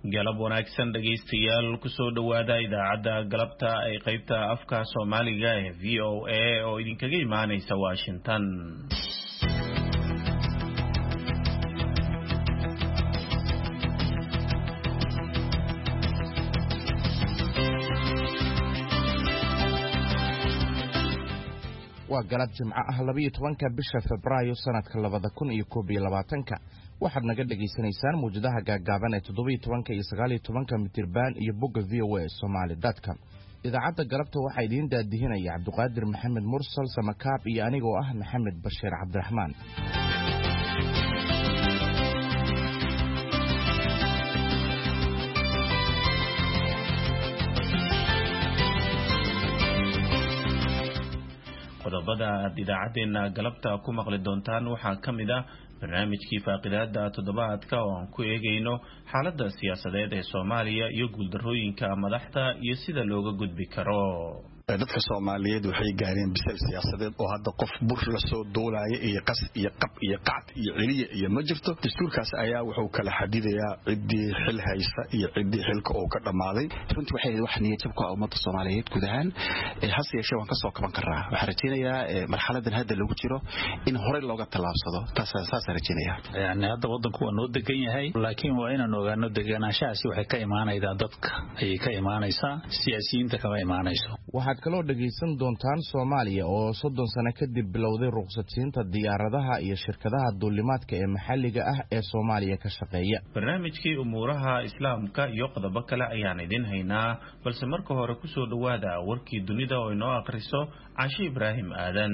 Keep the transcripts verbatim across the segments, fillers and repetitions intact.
galab wanaagsan dhageystayaal kusoo dhawaada idaacadda galabta ay qaybta afka Soomaaliga ee V O A oo idinkaga imaanaysa Washington. waa galab jimco ah laba iyo tobanka bisha Febraayo sanadka labada kun iyo koob iyo labaatanka waxaad naga dhageysanaysaan muujadaha gaagaaban ee toddoba iyo tobanka iyo sagaal iyo tobanka mitirban iyo bogga V O A Somali dot com. idaacadda galabta waxaa idiin daadihinaya Cabduqaadir Maxamed Mursal Samakaab iyo anigoo ah Maxamed Bashiir Cabdiraxmaan. qodobada aad idaacadeena galabta ku maqli doontaan waxaa ka mid ah barnaamijkii faaqidaada toddobaadka oo aan ku eegayno xaaladda siyaasadeed ee Soomaaliya iyo guuldarrooyinka madaxda iyo sida looga gudbi karo. dadka Soomaaliyeed waxay gaareen bisal siyaasadeed oo hadda qof bur la soo doolaya iyo qas iyo qab iyo qacd iyo celiye iyo ma jirto. dastuurkaas ayaa wuxuu kala xadidayaa cidii xil haysta iyo cidii xilka oo ka dhamaaday. runtii waxay wax niyad jab ku ah ummadda Soomaaliyeed guud ahaan ee hase yeeshee waan ka soo kaban karaa. waxaan rajaynayaa marxaladan hadda lagu jiro in hore looga tallaabsado. taas saas rajaynayaa. yani hadda wadanku waa noo degan yahay laakiin waa inaan ogaano deganaanshahaasi waxay ka imaanaysaa dadka ayay ka imaanaysaa siyaasiyiinta kama imaanayso. waxaad kaloo dhageysan doontaan Soomaaliya oo soddon sano kadib bilowday ruqsadsiinta diyaaradaha iyo shirkadaha duulimaadka ee maxalliga ah ee Soomaaliya ka shaqeeya. barnaamijkii umuuraha islaamka iyo qodobo kale ayaan idin haynaa balse marka hore ku soo dhawaada warkii dunida oo inoo akhriso Caashi Ibraahim Aadan.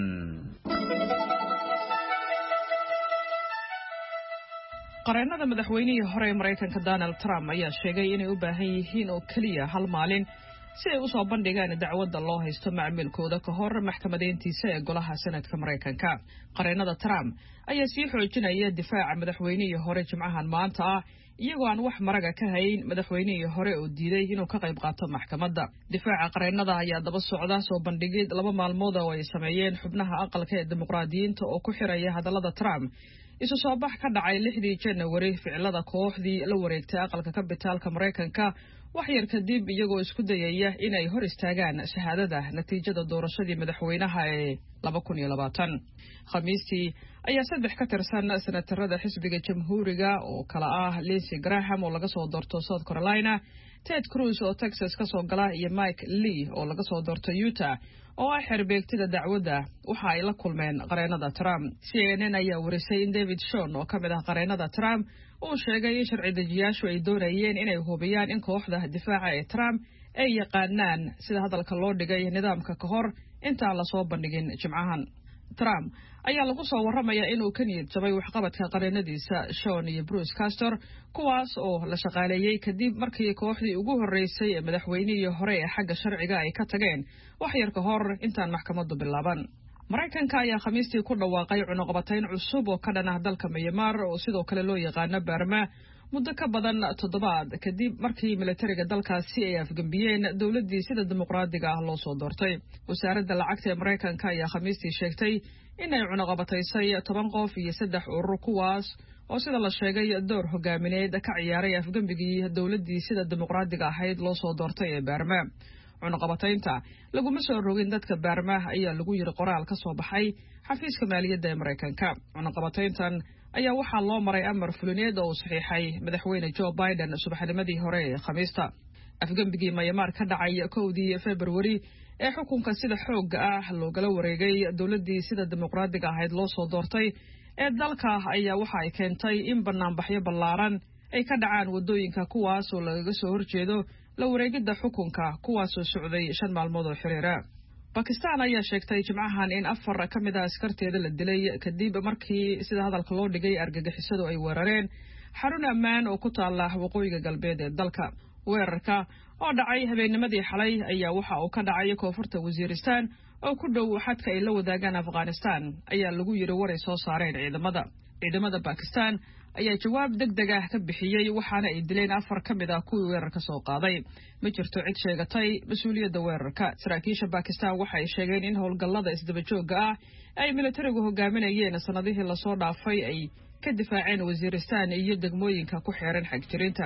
qareennada madaxweynihii hore ee Mareykanka Donald Trump ayaa sheegay inay u baahan yihiin oo kaliya hal maalin si ay u soo bandhigaan dacwadda loo haysto macmiilkooda ka hor maxkamadeyntiisa ee golaha Senadka Mareykanka. qareennada Trump ayaa sii xoojinaya difaaca madaxweynihii hore Jimcahan maanta ah iyagoo aan wax maraga ka hayn madaxweynihii hore oo diiday inuu ka qayb qaato maxkamadda. difaaca qareennada ayaa daba socda soo bandhigid laba maalmood oo ay sameeyeen xubnaha aqalka ee dimuqraadiyiinta oo ku xiraya hadallada Trump isu soo bax ka dhacay lixdii January ficilada kooxdii la wareegtay aqalka kabitaalka Mareykanka wax yar kadib iyagoo isku dayaya inay hor istaagaan shahaadada natiijada doorashadii madaxweynaha ee laba kun iyo labaatan. khamiistii ayaa saddex ka tirsan senatarada xisbiga jamhuuriga oo kala ah Lindsey Graham oo laga soo doorto South Carolina, Ted Cruz oo Texas ka soo gala iyo Mike Lee oo laga soo doorto Utah oo ah xerbeegtida dacwadda waxa ay la kulmeen qareennada Trump. C N N ayaa warisay in David Shawn oo ka mid ah qareennada Trump uu sheegay in sharci dejiyaashu ay doonayeen inay hubiyaan in kooxda difaaca ee Trump ay yaqaanaan sida hadalka loo dhigay nidaamka ka hor intaan la soo bandhigin Jimcahan. Trump ayaa lagu soo warramayaa inuu ka niyad jabay waxqabadka qareennadiisa Shawn iyo Bruce Castor kuwaas oo la shaqaaleeyay kadib markii kooxdii ugu horeysay ee madaxweynihii hore ee xagga sharciga ay ka tageen wax yar ka hor intaan maxkamaddu bilaaban. Mareykanka ayaa khamiistii ku dhawaaqay cunaqabatayn cusub oo ka dhan ah dalka Myanmar oo sidoo kale loo yaqaano Burma muddo ka badan toddobaad kadib markii militariga dalkaasi ay afgambiyeen dowladdii sida dimuqraadiga ah loo soo doortay. wasaaradda lacagta ee Mareykanka ayaa khamiistii sheegtay inay cunaqabataysay toban qof iyo saddex urur kuwaas oo sida la sheegay door hogaamineed ka ciyaaray afgambigii dowladdii sida dimuqraadiga ahayd loo soo doortay ee Burma. cunaqabataynta laguma soo rogin dadka Burma ayaa lagu yiri qoraal ka soo baxay xafiiska maaliyadda ee Mareykanka. cunaqabatayntan ayaa waxaa loo maray amar fulineed oo saxiixay madaxweyne Joe Biden subaxnimadii hore ee Khamiista. afgambigii Myanmar ka dhacay kowdii February ee xukunka sida xoogga ah loogala wareegay dowladdii sida dimuqraadiga ahayd loo soo doortay ee dalka ayaa waxa ay keentay in banaanbaxyo ballaaran ay ka dhacaan wadooyinka kuwaas oo laga soo horjeedo la wareegidda xukunka kuwaas oo socday shan maalmood oo xiriira. Pakistan ayaa sheegtay Jimcahan in afar ka mid ah askarteeda la dilay kadib markii sida hadalka loo dhigay argagixisadu ay weerareen xarun ammaan oo ku taala waqooyiga galbeed ee dalka. weerarka oo dhacay habeennimadii xalay ayaa waxa uu ka dhacay koonfurta Waziristan oo ku dhow xadka ay la wadaagaan Afghanistan ayaa lagu yiri waray soo saareen ciidamada. ciidamada Pakistan ayaa jawaab degdeg ah ka bixiyay waxaana ay dileen afar ka mid ah kuwii weerarka soo qaaday. ma jirto cid sheegatay mas'uuliyadda weerarka. saraakiisha Pakistan waxa ay sheegeen in howlgallada isdaba joogga ah ay militarigu hogaaminayeen sanadihii la soo dhaafay ay ka difaaceen Waziristan iyo degmooyinka ku xeeran xagjirinta.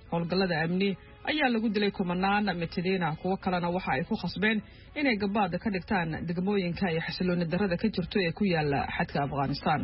howlgallada amni ayaa lagu dilay kumanaan mitadiina kuwo kalena waxa ay ku khasbeen inay gabaad ka dhigtaan degmooyinka ay xasilooni darrada ka jirto ee ku yaala xadka Afghanistan.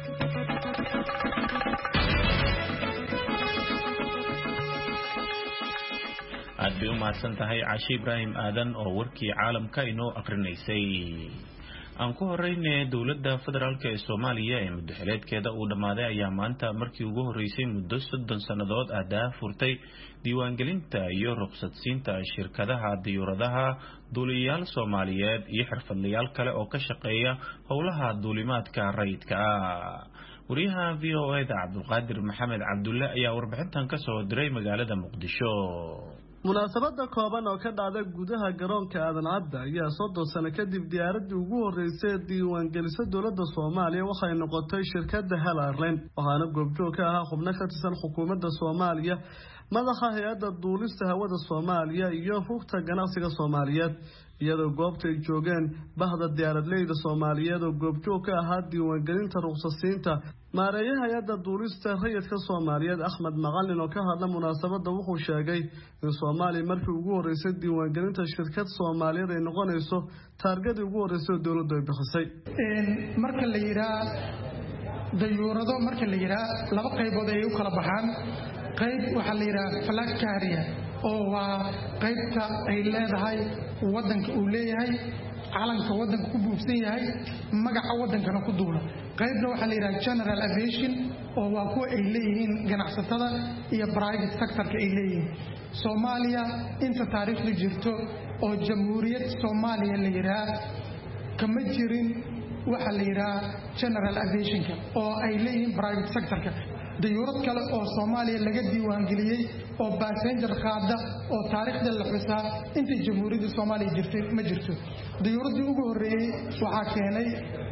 aad bay u mahadsan tahay Caashi Ibraahim Aadan oo warkii caalamka inoo akrinaysay. aan ku horeynay dawladda federaalka ee Soomaaliya ee muddaxileedkeeda uu dhamaaday ayaa maanta markii ugu horeysay muddo soddon sanadood ah furtay diiwaangelinta iyo ruqsadsiinta shirkadaha diyuuradaha duuliyayaal Soomaaliyeed iyo xirfadlayaal kale oo ka shaqeeya howlaha duulimaadka rayidka ah. wariyaha V O A da Cabdulqaadir Maxamed Cabdulle ayaa warbixintan ka soo diray magaalada Muqdisho. munaasabada kooban oo ka dhacday gudaha garoonka Aadan Cabdi ayaa soddon sano kadib diyaaradii ugu horeysay diiwaangelisay dowladda Soomaaliya waxay noqotay shirkadda Hal Airline waxaana goobjoog ka ahaa xubno ka tirsan xukuumadda Soomaaliya madaxa hay'adda duulista hawada Soomaaliya iyo rugta ganacsiga Soomaaliyeed iyadoo goobta ay joogeen bahda diyaaradleyda Soomaaliyeed oo goobjoog ka ahaa diiwaangelinta ruqsasiinta maareeyaha hay'adda duulista rayidka Soomaaliyeed Axmed Macallin oo ka hadla munaasabada wuxuu sheegay in Soomaaliya markii ugu horeysay diiwaangelinta shirkad Soomaaliyeed ay noqonayso taargadii ugu horeysay dowladdu ay bixisay marka la yiraahdo dayuurado marka la yiraahdo laba qaybood ay u kala baxaan qayb waxa la yiraahdaa flag carrier oo waa qaybta ay leedahay wadanka uu leeyahay calanka wadanka ku buufsan yahay magaca wadankana ku duula qaybna waxa la yiraahdaa general aviation oo waa kuwa ay leeyihiin ganacsatada iyo private sector-ka ay leeyihiin Soomaaliya inta taariikhdu jirto oo jamhuuriyad Soomaaliya la yiraahdo kama jirin waxa la yiraahdaa general aviation-ka oo ay leeyihiin private sector-ka diyuurad kale oo Soomaaliya laga diiwaangeliyay oo passenger qaada oo taariikhda la xusaa inta jamhuuriyadda Soomaaliya jirtay ma jirto diyuuradii ugu horeeyay waxa keenay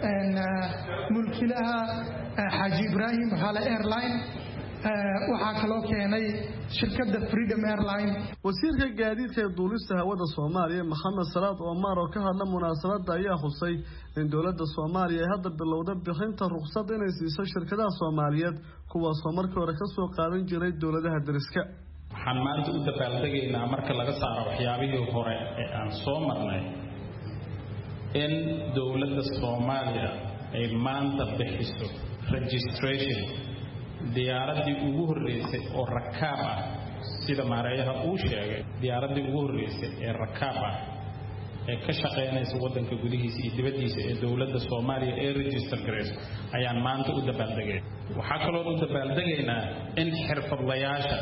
mulkiilaha Xaaji Ibraahim Hal Airline waxa kaloo keenay shirkadda Freedom Airline wasiirka gaadiidka ee duulista hawada Soomaaliya Maxamed Salaad Omar oo ka hadla munaasabada ayaa xusay in dowladda Soomaaliya ay hadda bilowday bixinta ruqsad inay siiso shirkadaha Soomaaliyeed kuwaas oo markii hore ka soo qaadan jiray dowladaha dariska waxaan maanta u dabaaldegaynaa marka laga saaro waxyaabihii hore ee aan soo marnay in dowladda Soomaaliya ay maanta bixiso registration diyaaradii ugu horeysay oo rakaab ah sida maareeyaha uu sheegay diyaaradii ugu horeysay ee rakaab ah ee ka shaqeynaysa wadanka gudihiisa iyo dibadiisa ee dowladda Soomaaliya ee register gareys ayaan maanta u dabaaldegay waxa kale oo u dabaaldegaynaa in xirfadlayaasha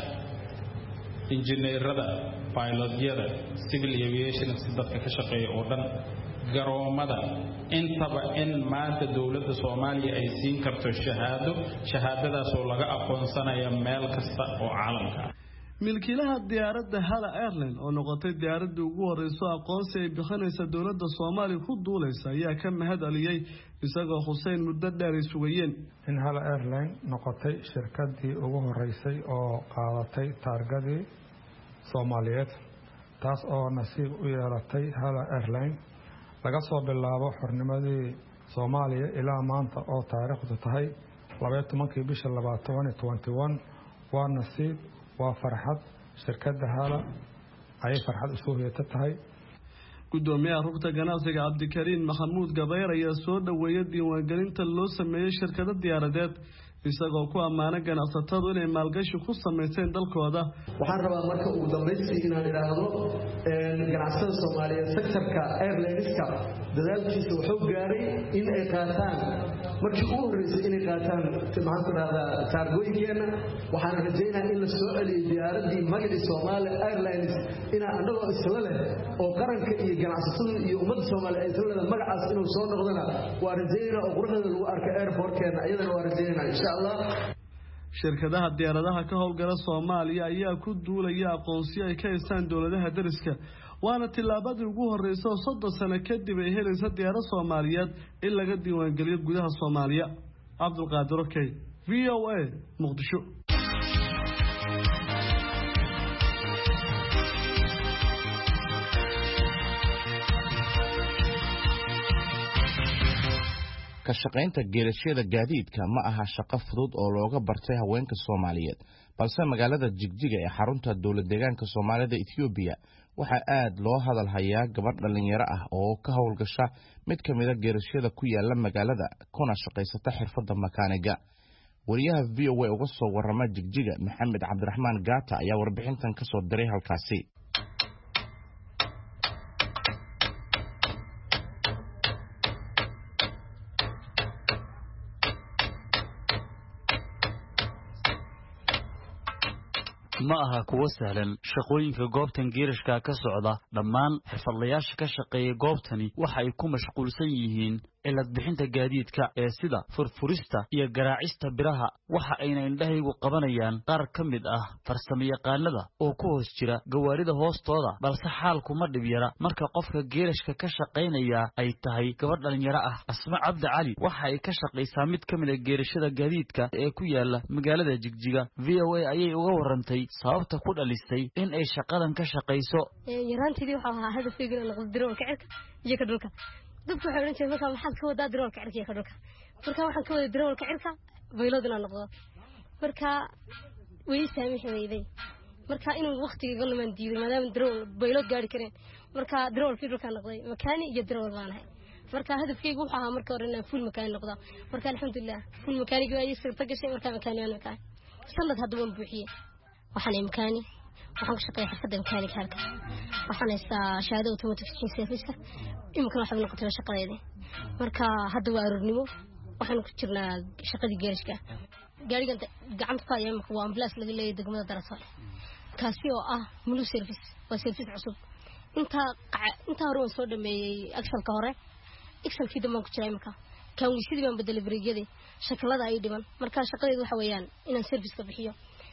injineerada pilotyada civil aviation dadka ka shaqeeya oo dhan garoomada intaba in maanta dowladda Soomaaliya ay siin karto shahaado shahaadadaas oo laga aqoonsanayo meel kasta oo caalamka ah milkiilaha diyaaradda Hal Airline oo noqotay diyaaradii ugu horeysay aqoonsi ay bixinaysa dowladda Soomaaliya ku duulaysa ayaa ka mahad celiyay isagoo Hussein muddo dheer ay sugayeen in Hal Airline noqotay shirkadii ugu horeysay oo qaadatay taargadii Soomaaliyeed taas oo nasiib u yeelatay Hal Airline laga soo bilaabo xornimadii Soomaaliya ilaa maanta oo taariikhdu tahay laba iyo tobankii bisha labaad toban toban waa nasiib waa farxad shirkadda Hala ay farxad u soo heetay gudoomiyaha rugta ganacsiga Cabdikariin Maxamuud Gabayr ayaa soo dhaweeyay diiwaangelinta loo sameeyay shirkadda diyaaradeed isagoo ku amaanay ganacsatadu inay maalgashi ku sameeyeen dalkooda waxaan rabaa marka ugu dambeystii inaan iraahdo ganacsatada Soomaaliyeed sectorka airlineska dadaalkiisa wuxuu gaaray in ay qaataan markii ugu horeysay inay qaataan maxaan ku raahdaa taargooyinkeena waxaan rajaynayaa in la soo celiyo diyaaradii magacii Soomaali Airlines ina anagoo isla leh oo qaranka iyo ganacsatada iyo ummadda Soomaaliyeed ay isla leedahay magacaas inuu soo noqdana waa rajaynayaa oo quruxda lagu arko airportkeena iyadana waa rajaynayaa insha Allah shirkadaha diyaaradaha ka howlgala Soomaaliya ayaa ku duulaya aqoonsi ay ka haystaan dowladaha dariska waana tilaabadii ugu horeysay oo soddon sano kadib ay helayso diyaarad Soomaaliyeed in laga diiwaangeliyo gudaha Soomaaliya Cabdulqaadir Okey V O A Muqdisho ka shaqaynta geelashada gaadiidka ma aha shaqo fudud oo looga bartay haweenka Soomaaliyeed balse magaalada Jigjiga ee xarunta dowlad deegaanka Soomaalida Ethiopia waxa aad loo hadal hayaa gabadh dhalinyaro ah oo ka howlgasha mid kamid ah geerashada ku yaala magaalada kuna shaqeysata xirfadda makaaniga. wariyaha V O A uga soo warama Jigjiga Maxamed Cabdiraxmaan Gaata ayaa warbixintan ka soo diray halkaasi. ma aha kuwa sahlan shaqooyinka goobtan geerashka ka socda dhammaan xirfadlayaasha ka shaqeeya goobtani waxa ay ku mashquulsan yihiin cilad bixinta gaadiidka ee sida furfurista iyo garaacista biraha waxa ayna indhahaygu qabanayaan qaar ka mid ah farsamayaqaanada oo ku hoos jira gawaarida hoostooda balse xaalku ma dhib yara marka qofka geerashka ka shaqaynaya ay tahay gabadh dhalinyaro ah. Asma Cabdi Cali waxa ay ka shaqaysaa mid ka mid ah geerashada gaadiidka ee ku yaala magaalada Jigjiga. V O A ayay uga warantay sababta ku dhalisay in ay shaqadan ka shaqayso. yaraantii waxa ahaa hadafkayga in la qodiro ka cirka iyo ka dhulka dadku waxay oran jireen marka waxaad ka wadaa diroolka cirka iyo ka dhulka marka waxaan ka wadaa diroolka cirka bayloodna noqdo marka way saamixayday marka inuu waqtiga lumaan diiday maadaama dirool baylood gaari kareen marka diroolkii dhulka noqday makaani iyo dirool baanahay marka hadafkaygu waxa ahaa marka hore inaan full makaani noqdo marka alxamdulillah full makaaniga ay sirta gashay marka makaani aan makaani sanad hadda waan buuxiyay waxaan makaani waxaan ku shaqeeyaa xirfadda makaaniga halka waxaan haystaa shahaado automatic service imka waxaan noqotay shaqadeeda marka hadda waa aroornimo waxaan ku jirnaa shaqadii geerishka gaarigan gacanta ka ayay waa ambulance laga leeyahay degmada Darasol kaasi oo ah mulu service waa service cusub inta inta hore waan soo dhameeyay axalka hore axalkii dhammaan ku jiray marka kan wiisidii baan bedelay bareegyadii shaqalada ay dhiban marka shaqadeedu waxa weeyaan inaan service ka bixiyo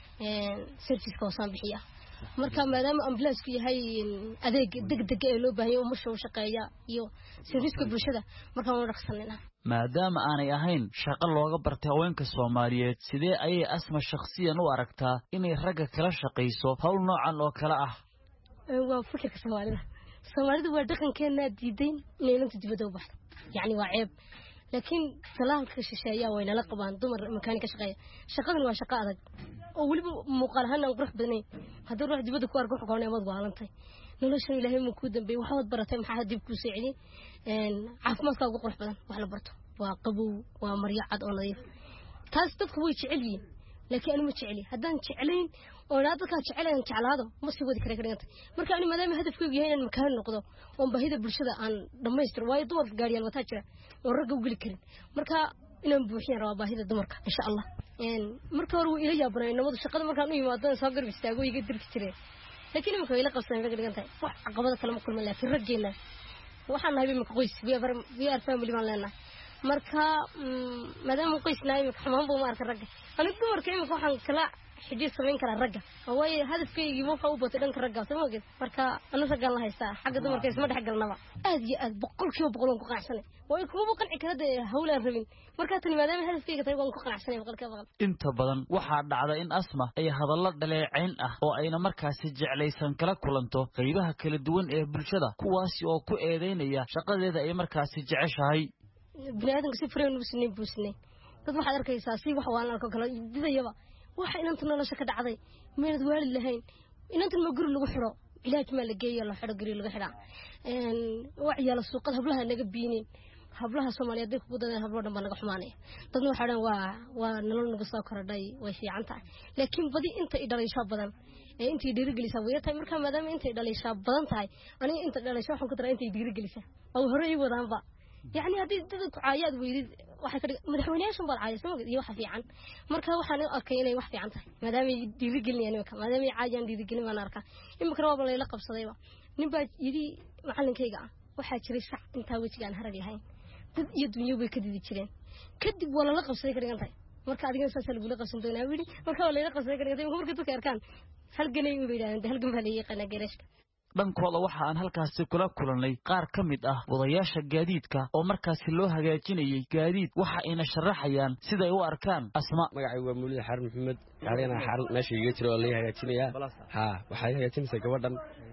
ee service ka soo bixiya marka maadaama ambulance ku yahay adeeg degdeg ah loo baahan yahay musho shaqeeya iyo service-ka bulshada marka waan dhaqsanayna maadaama aanay ahayn shaqo looga bartay haweenka Soomaaliyeed sidee ayay Asma shakhsiyan u aragtaa inay ragga kala shaqeyso hawl noocan oo kala ah waa fikirka Soomaalida Soomaalida waa dhaqankeena diidayn inay inta dibadda u baxdo yani waa ceeb laakiin salaamka shisheeyaa way nala qabaan dumar makaaniga shaqeeya shaqadan waa shaqo adag oo waliba muuqaal ahaan aan qurux badanayn haddii ruux dibadda ku arko xogoonay amad waalantay nolosha ilaahay ma ku dambeey waxa wad baratay maxaa dib ku soo celin een caafimaadka ugu qurux badan wax la barto waa qabow waa maryo cad oo nadiif taas dadku way jecel yihiin laakiin anigu ma jeceli haddaan jecelayn oo dadka jecelayn jeclaado ma sii wadi kara karanta marka anigu maadaama hadafkaygu yahay inaan makaan noqdo oo baahida bulshada aan dhameystiro way dumar gaariyal wata jira oo ragga u gali karin marka inaan buuxiyo raba baahida dumarka insha Allah een marka hore ila yaabnay nabad shaqada markaan u yimaado soo garb istaago iga dirki jiray laakiin marka ila qabsan rag dhigantay wax caqabada kale ma kulmay laakiin raggeena waxaan nahay marka qoys we are family man leena marka maadaama qoysnaay marka xamaan buu ma arka ragga anigu dumarka imika waxaan kala xijir sameyn kara ragga way hadafkaygu waxa uu batay dhanka ragga soo maagid marka anu ragga la haystaa xagga dumarka isma dhax galnaba aad iyo aad boqolkiiba boqol ku qanacsanay way kuuba qanci karada hawlaan rabin marka tan maadaama hadafkayga tahay waan ku qanacsanay boqolkiiba boqol inta badan waxa dhacda in Asma ay hadallo dhaleeceyn ah oo ayna markaasi jeclaysan kala kulanto qaybaha kala duwan ee bulshada kuwaasi oo ku eedeynaya shaqadeeda ay markaasi jeceshahay bini'aadamka si fureen u sinay buusnay dad waxa arkaysaa si wax waan arko kala didayaba waxa inanta nolosha ka dhacday meelad waalid lahayn inanta ma guri lagu xiro ilaaj ma la geeyo la xiro guri lagu xira een waxyaalo suuqada hablaha naga biineen hablaha Soomaaliyeed ku dadeen hablo dhanba naga xumaanay dadna waxa dhan waa waa nolol naga soo korodhay way fiican tahay laakiin badi inta ay dhalaysha badan ee intii dhiirigelisa way tahay marka maadaama inta ay dhalaysha badan tahay aniga inta dhalaysha waxaan ku daraa inta ay dhiirigelisa oo hore ay wadaanba يعني هذه تدك عياد ويد واحد كده مدحوني عشان بالعياد سمع يوحى في عن مركها وحنا أركينا يوحى في عنته ما دام يديرجلني يعني ما دام يعاجن يديرجلني ما نركه إما كروا بالله لقب صديقة نبى يدي معلن كيجا واحد شري سح أنت ويش كان هرجي هاي تد يدنيو بكذي تشرين كذب ولا لقب صديقة كده عنده مركها عادي جالس أسأل بقول لقب صديقة نبيني مركها ولا لقب صديقة كده مركها تذكر كان هل جنيه يبيدان هل جنب هذه قنا جريش dhankooda waxa aan halkaasi kula kulanay qaar ka mid ah wadayaasha gaadiidka oo markaasi loo hagaajinayay gaadiid waxa ayna sharaxayaan sida ay u arkaan Asma magacaygu waa Muulid Xaran Maxamed gaarina xaran meesha iga jiro oo la hagaajinaya ha waxa ay hagaajinaysaa gabadhan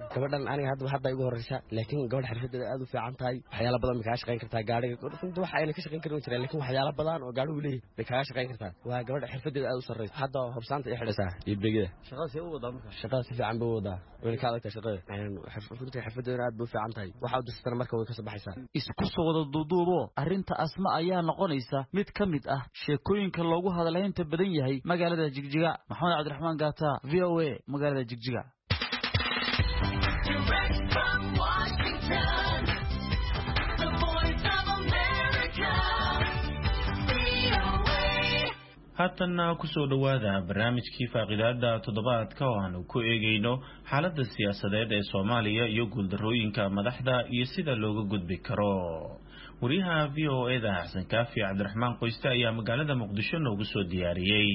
gabadhan aniga hadda hadda igu horeysa laakiin gabadh xirfadeeda aad u fiican tahay waxyaalo badan ma ka shaqeyn kartaa gaariga runtii waxa ay ka shaqeyn karin jireen laakiin waxyaalo badan oo gaarigu leeyahay ma ka shaqeyn kartaa waa gabadh xirfadeeda aad u sareysa hadda hubsanta ay xidhaysaa iyo beegida shaqada si u wada marka shaqada si fiican buu wada weli ka adagta shaqada runtii xirfadeeda aad buu fiican tahay waxa uu distan marka way ka soo baxaysaa isku soo wada duuduubo arrinta asma ayaa noqonaysa mid ka mid ah sheekooyinka loogu hadalaynta badan yahay magaalada Jigjiga Maxamed Cabdiraxmaan Gaata V O A magaalada Jigjiga haatanna ku soo dhawaada barnaamijkii faaqidaada toddobaadka oo aanu ku eegayno xaaladda siyaasadeed ee Soomaaliya iyo guuldarrooyinka madaxda iyo sida looga gudbi karo wariyaha V O A da Xasan Kaafi Cabdiraxmaan Qoyste ayaa magaalada Muqdisho noogu soo diyaariyay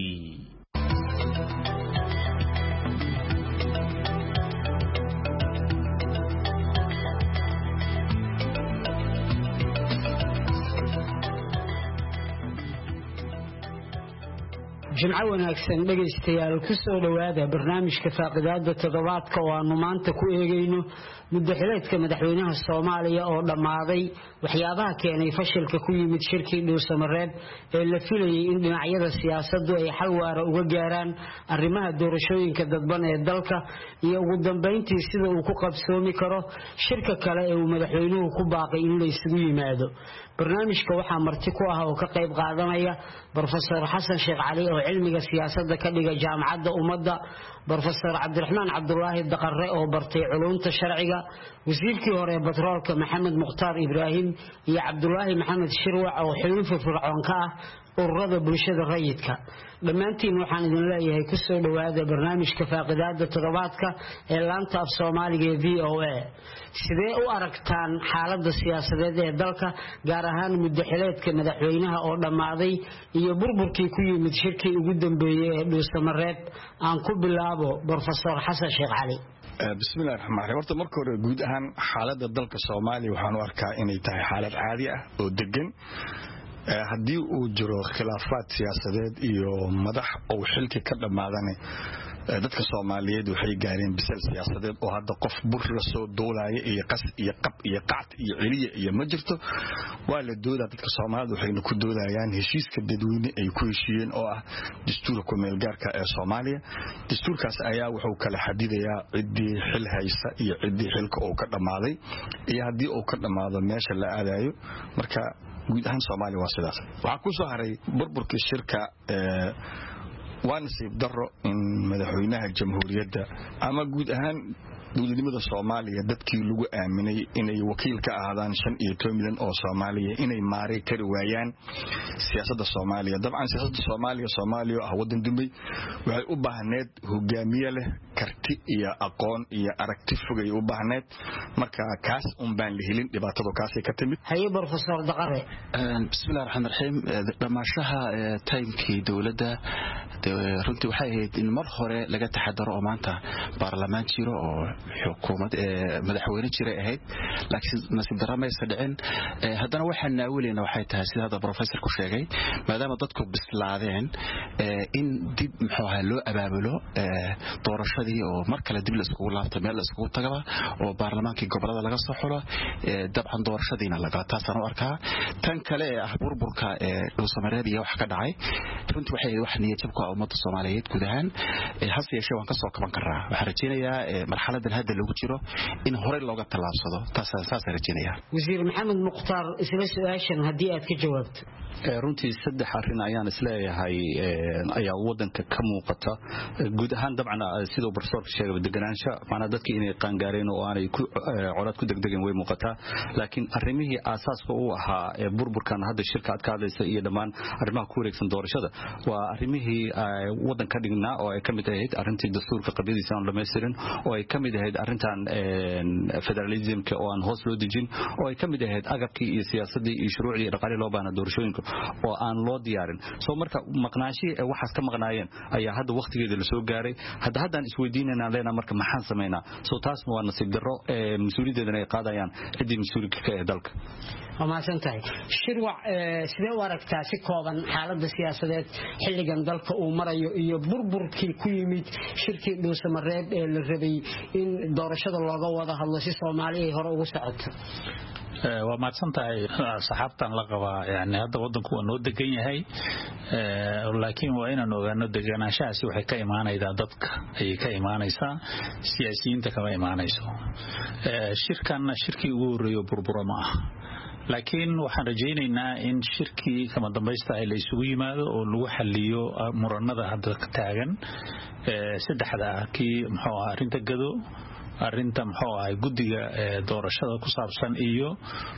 jimco wanaagsan dhageystayaal ku soo dhawaada barnaamijka faaqidaada toddobaadka oo aanu maanta ku eegayno muddaxileedka madaxweynaha Soomaaliya oo dhamaaday waxyaabaha keenay fashilka ku yimid shirkii Dhuusamareeb ee la filayay in dhinacyada siyaasaddu ay xal waara uga gaaraan arrimaha doorashooyinka dadban ee dalka iyo ugu dambeyntii sida uu ku qabsoomi karo shirka kale ee uu madaxweynuhu ku baaqay in la isugu yimaado barnaamijka waxaa marti ku ah oo ka qayb qaadanaya Professor Xasan Sheekh Cali oo cilmiga siyaasadda ka dhiga jaamacadda ummadda Professor Cabdiraxmaan Cabdullaahi Daqarre oo bartay culuumta sharciga wasiirkii hore batroolka Maxamed Mukhtaar Ibraahim iyo Cabdullaahi Maxamed Shirwac oo xubin firfircoon ka ah ururada bulshada rayidka dhammaantiin waxaan idin leeyahay ku soo dhawaada barnaamijka faaqidaada toddobaadka ee laanta af Soomaaliga ee V O A sidee u aragtaan xaaladda siyaasadeed ee dalka gaar ahaan muddaxileedka madaxweynaha oo dhamaaday iyo burburkii ku yimid shirkii ugu dambeeyay ee Dhuusamareeb aan ku bilaabo Professor Xasan Sheekh Cali bismillaahir rahmaanir rahiim horta marka hore guud ahaan xaaladda dalka Soomaaliya waxaan u arkaa inay tahay xaalad caadi ah oo degan haddii uu jiro khilaafaad siyaasadeed iyo madax oo xilki ka dhamaadanay dadka Soomaaliyeed waxay gaareen bisal siyaasadeed oo hadda qof bur la soo doolaya iyo qas iyo qab iyo qacd iyo celiye iyo ma jirto waa la doodaa dadka Soomaaliyeed waxayna ku doodayaan heshiiska dadweyne ay ku heshiiyeen oo ah dastuurka meel gaarka ee Soomaaliya dastuurkaas ayaa wuxuu kala xadidayaa cidii xil haysa iyo cidii xilka oo ka dhamaaday iyo hadii uu ka dhamaado meesha la aadayo marka guud ahaan Soomaaliya waa sidaas waxa ku soo haray burburkii shirka ee waa nasiib darro in madaxweynaha jamhuuriyadda ama guud ahaan dowladnimada Soomaaliya dadkii lagu aaminay inay wakiil ka ahaadaan shan iyo toban milyan oo Soomaaliya inay maaray kari waayaan siyaasadda Soomaaliya dabcan siyaasadda Soomaaliya Soomaaliya ah wadan dumay waxay u baahneed hogaamiye leh karti iyo aqoon iyo aragti fogay u baahneed marka kaas un baan la helin dhibaatada kaas ka timid haye Professor Daqarre bismillaahir rahmaanir rahiim dhamashaha taymkii dawladda runtii waxay ahayd in mar hore laga taxadaro oo maanta baarlamaan jiro oo xukuumad ee madaxweyne jiray ahayd laakiin nasiib darro ma aysan dhicin haddana waxaan naawileyna waxay tahay sida hadda professor ku sheegay maadaama dadku bislaadeen in dib muxuu ahaa loo abaabulo doorashadii oo mar kale dib la iskugu laabto meel la iskugu tagaba oo baarlamaankii gobolada laga soo xulo dabcan doorashadiina laga taasana u arkaa tan kale ee ah burburka ee Dhuusamareeb iyo wax ka dhacay runtii waxay wax niyad jab ku ah ummadda Soomaaliyeed guud ahaan hase yeeshee waan ka soo kaban karaa waxaan rajaynayaa marxaladan hadda lagu jiro in hore looga talaabsado taas saas rajaynayaa wasiir Maxamed Mukhtaar isla su'aashan hadii aad ka jawaabto runtii saddex arrin ayaan isleeyahay ayaa wadanka ka muuqata guud ahaan dabcan sidoo professorka sheegay deganaansha macna dadka inay qaangaareen oo aanay ku colaad ku degdegeen way muuqataa laakiin arrimihii aasaaska u ahaa ee burburkan hadda shirka aad ka hadlaysa iyo dhammaan arrimaha ku wareegsan doorashada waa arrimihii wadanka dhignaa oo ay ka mid ahayd arrintii dastuurka qabyadiisa aan dhameystirin oo ay ka mid ahayd arrintan federalismka oo aan hoos loo dejin oo ay ka mid ahayd agabkii iyo siyaasadii iyo shuruucdii dhaqaale loo baahnaa doorashooyinka oo aan loo diyaarin soo marka maqnaashii waxaas ka maqnaayeen ayaa hadda waqtigeeda la soo gaaray hadda haddaan isweydiinayna leena marka maxaan sameynaa soo taasna waa nasiib darro ee mas'uuliyadeedana ay qaadayaan cidii mas'uulka ka ah dalka وما سنتهي شروع سيدو aragtaa si kooban xaaladda siyaasadeed xilligan dalka uu marayo iyo burburkii ku yimid shirkii dhuusamareeb ee la rabay in doorashada looga wada hadlo si Soomaaliya hore ugu socoto waa maadsantahay saxaabtan la qabaa yani hadda wadanku waa noo degan yahay laakiin waa inaan ogaano deganaanshahaasi waxay ka imaanaydaa dadka ayay ka imaanaysaa siyaasiyiinta kama imaanayso shirkanna shirkii ugu horreeyo burburo ma aha laakiin waxaan rajaynaynaa in shirkii kama dambaysta ay la isugu yimaado oo lagu xalliyo muranada hadda taagan saddexda kii muxuu ahaa arrinta gado arrinta muxuu ahaa guddiga doorashada ku saabsan iyo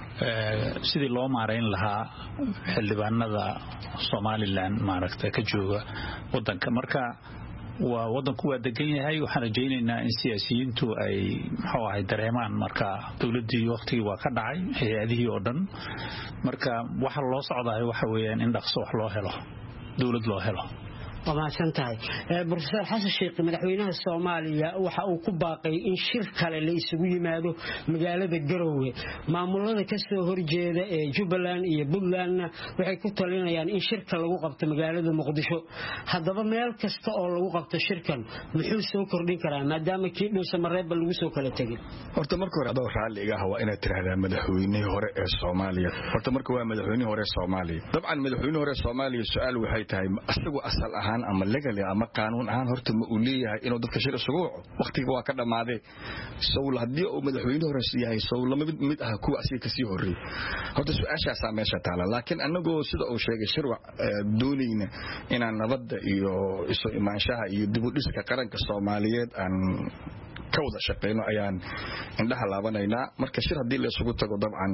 sidii loo maareyn lahaa xildhibaanada Somaliland maaragtay ka jooga wadanka marka waa wadanku waa degan yahay waxaan rajaynaynaa in siyaasiyiintu ay muxuu ahay dareemaan marka dawladii waqtigii waa ka dhacay hay'adihii oo dhan marka waxa loo socdaa waxa weeyaan in dhaqso wax loo helo dawlad loo helo وما سنتهي بروفيسور حسن الشيخ مدحوينها الصومالية waxa uu ku baaqay in shir kale la isugu yimaado magaalada Garowe maamulada ka soo horjeeda ee Jubbaland iyo Puntland waxay ku talinayaan in shirka lagu qabto magaalada Muqdisho hadaba meel kasta oo lagu qabto shirkan muxuu soo kordhin karaa maadaama kii dhuusamareeb lagu soo kala tagay horta marka hore adoo raali iga hawa inaad tiraahdaa madaxweynihii hore ee Soomaaliya horta marka waa madaxweynihii hore ee Soomaaliya dabcan madaxweynihii hore ee Soomaaliya su'aal waxay tahay asagu asal ahaan ama legal ama qaanuun ahaan horta ma uu leeyahay inuu dadka shir isugu waco waqtiga waa ka dhamaaday soo hadii uu madaxweynaha hore yahay soo lama mid ah kuwa asiga ka sii horeeyay horta su'aashaas meesha taala laakiin anagoo sida uu sheegay shirwac doonayna inaan nabadda iyo isu imaanshaha iyo dib u dhiska qaranka Soomaaliyeed aan ka wada shaqeyno ayaan indhaha laabanaynaa marka shir hadii la isugu tago dabcan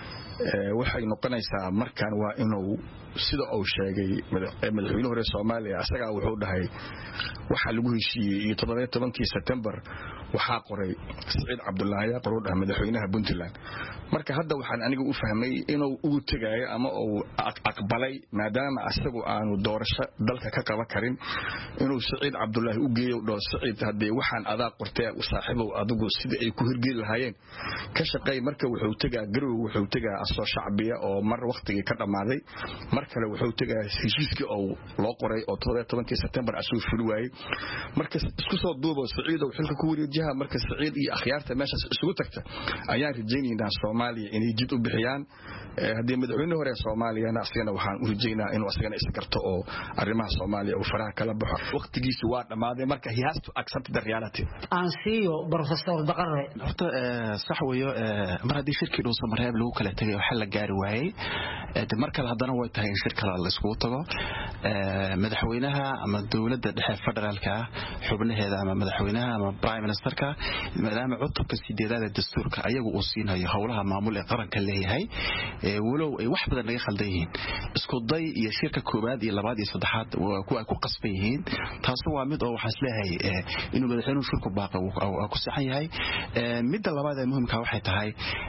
waxay noqonaysaa markaan waa inuu sida uu sheegay madaxweynaha hore Soomaaliya asaga wuxuu dhahay waxa lagu heshiiyay toddoba iyo tobankii September waxa qoray Saciid Cabdullaahi Qarood madaxweynaha Puntland marka hadda waxaan aniga u fahmay inuu ugu tagay ama uu aqbalay maadaama asagu aanu doorasho dalka ka qaban karin inuu Saciid Cabdullaahi u geeyo dhoo Saciid hadii waxaan adaa qortay u saaxiibow adigu sida ay ku hirgeli lahaayeen ka shaqay marka wuxuu tagaa Garowe wuxuu tagaa asoo shacbiya oo mar waqtigii ka dhamaaday mar kale wuxuu tagaa heshiiskii oo loo qoray oo toddoba iyo tobankii September asuu fuli waayay marka isku soo duubo Saciid oo xilka ku wareejiha marka Saciid iyo akhyaarta meeshaas isugu tagta ayaan rajaynaynaa Soomaaliya inay jid u bixiyaan hadii madaxweynaha hore Soomaaliya asagana waxaan u rajaynaa inuu asagana iskarto oo arrimaha Soomaaliya uu faraha kala baxo waqtigiisa waa dhamaaday marka he has to accept the reality ansiyo professor Daqare horta sax weeyo mar hadii shirkii dhuusamareeb lagu kala tagay waxa la gaari waayay marka hadana way tahay shir kale la isku tago madaxweynaha ama dawladda dhexe federaalka xubnaheeda ama madaxweynaha ama prime ministerka maadaama cutubka sideedaad ee dastuurka ayagu uu siinayo howlaha maamul ee qaranka leeyahay walow ay wax badan laga khaldan yihiin isku day iyo shirka koobaad iyo labaad iyo saddexaad ku ay ku qasban yihiin taas waa mid oo waxa isleeyahay inuu madaxweynuhu shirku baaqo ku saxan yahay midda labaad ee muhiimka waxay tahay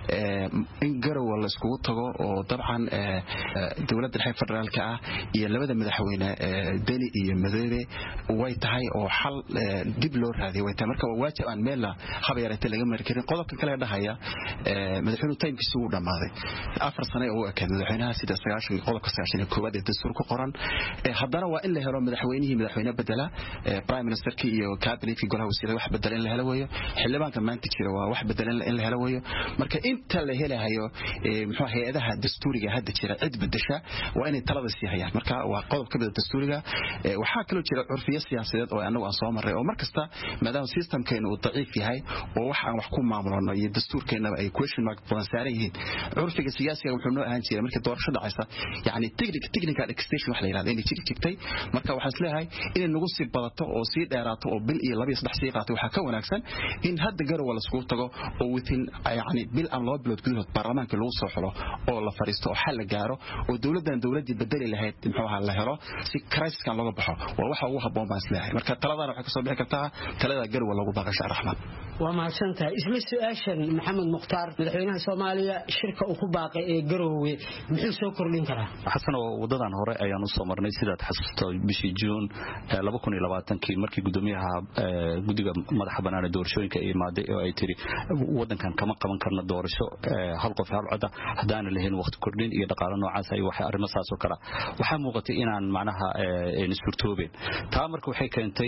in Garowe la isku tago oo dabcan dawladda dhexe federaalka ah iyo labada madaxweyne Deni iyo Madoobe way tahay oo xal dib loo raadiyo way tahay marka waa waajib aan meel haba yaratay laga mari karin qodobka kale dhahaya madaxweynuhu taymkiisa uu dhamaaday afar sano oo ka madaxweynaha sida sagaashan qodobka sagaashan iyo koowaad ee dastuurka ku qoran haddana waa in la helo madaxweynihii madaxweyne bedela prime ministerkii iyo cabinetkii golaha wasiirada wax bedel in la helo weeyo xildhibaanka maanta jira waa wax bedel in la helo weeyo marka inta la helayo muxuu hay'adaha dastuuriga hadda jira cid bedesha waa inay talada sii hayaan marka waa qodob ka mid ah dastuuriga waxa kale oo jira curfiyo siyaasadeed oo anagu aan soo maray oo markasta maadaama systemkeenu uu daciif yahay oo wax aan wax ku maamulno iyo dastuurkeena ay question mark badan saaran yihiin curfiga siyaasiga wuxuu noo ahaan jiray markii doorasho dhacaysa yani technical extension wax la yiraahdo inay jiri jirtay marka waxaan isleeyahay in nagu sii badato oo sii dheeraato oo bil iyo laba iyo saddex sii qaato waxa ka wanaagsan in hadda Garowe la isku tago oo within yani bil aan loo bilood gudahood baarlamaanka lagu soo xulo oo la fariisto oo xal la gaaro oo dawladdan dawladii bedeli lahayd muxuu ahaa la helo si crisis kan looga baxo waa waxa ugu haboon baan isleeyahay marka taladana waxa ka soo bixi kartaa talada Garowe lagu baaqashay raxmaan waa mahadsantahay isla su'aashan Maxamed Mukhtaar madaxweynaha Soomaaliya shirka uu ku baaqay ee Garowe muxuu soo kordhin karaa xasan oo wadadan hore ayaan u soo marnay sidaad xasuusto bishii June laba kun iyo labaatan kii markii gudoomiyaha gudiga madaxa banaanada doorashooyinka ay imaaday oo ay tiri wadankan kama qaban karno doorasho hal qof hal cod hadaan lahayn waqti kordhin iyo dhaqaale noocaas ay wax arrimo saas oo kala waxa muuqatay inaan macnaha insurtoobeen taa marka waxay keentay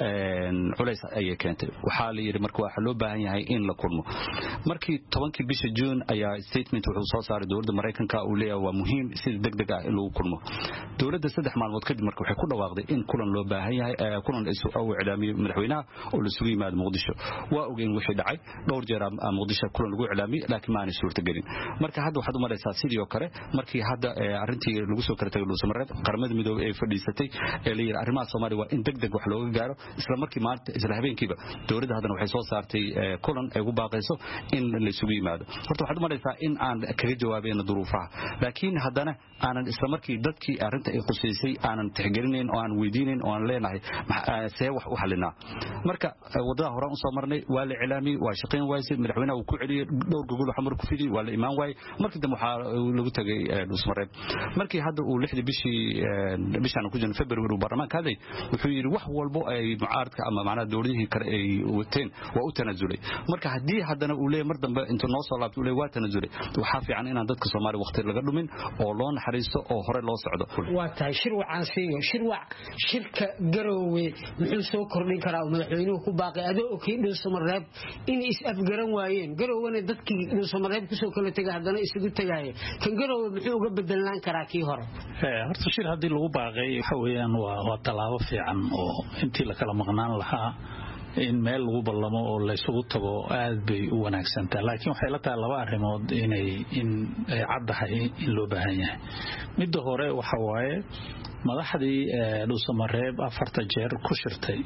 culays ay keentay waxa la yiri marka waxa loo baahan yahay in la kulmo markii tobankii bisha June ayaa statement wuxuu soo saaray dowladda Mareykanka uu leeyahay waa muhiim si degdeg ah in lagu kulmo dowladda saddex maalmood kadib marka waxay ku dhawaaqday in kulan loo baahan yahay kulan isu oo iclaamiyay madaxweynaha oo la sugi yimaado Muqdisho waa ogeen wixii dhacay dhowr jeer Muqdisho kulan lagu iclaamiyay laakiin ma aanay suurta gelin marka hadda waxaad u maraysaa sidii oo kale markii hadda arintii lagu soo kala tagay Luusamareeb qaramada midoobay ay fadhiisatay ee la yiri arrimaha Soomaaliya waa in degdeg wax looga gaaro isla markii maanta isla habeenkiiba dowladda hadana waxay soo saartay kulan ay ugu baaqayso in la isugu yimaado horta waxaad u maraysaa in aan kaga jawaabayno duruufaha laakiin hadana aanan isla markii dadkii arinta ay quseysay aanan tixgelinayn oo aan weydiinayn oo aan leenahay see wax u xalinaa marka wadada hore u soo marnay waa la iclaamiyay waa shaqeyn waayay madaxweynaha uu ku celiyay dhowr gogol waxa markuu fidiyay waa la imaan waayay markii dambe waxa lagu tagay Luusamareeb markii hadda uu lixdii bishii bishan ku jirnay February uu baarlamaanka hadlay wuxuu yiri wax walbo ay mucaaradka ama macnaha dowladihii kale ay wateen waa u tanaasulay marka hadii hadana uu leeyahay mar dambe inta noo soo laabtay uu leeyahay waa tanaasulay waxa fiican inaan dadka Soomaaliya waqti laga dhumin oo loo naxariisto oo hore loo socdo waa tahay shirwacan siiyo shirwac shirka garoowe wuxuu soo kordhin karaa madaxweynuhu ku baaqay adoo kii Luusamareeb in is afgaran waayeen garoowena dadkii Luusamareeb ku soo kala tagay hadana isugu tagay kan garoowe muxuu uga bedelaan karaa kii hore ee horta shir hadii lagu baaqay waxa weeyaan waa waa talaabo fiican oo intii la kala maqnaan lahaa in meel lagu ballamo oo la isugu tago aad bay u wanaagsantaa laakiin waxay la tahay laba arrimood inay in ay caddahay in loo baahan yahay midda hore waxa waaye madaxdii Luusamareeb afarta jeer ku shirtay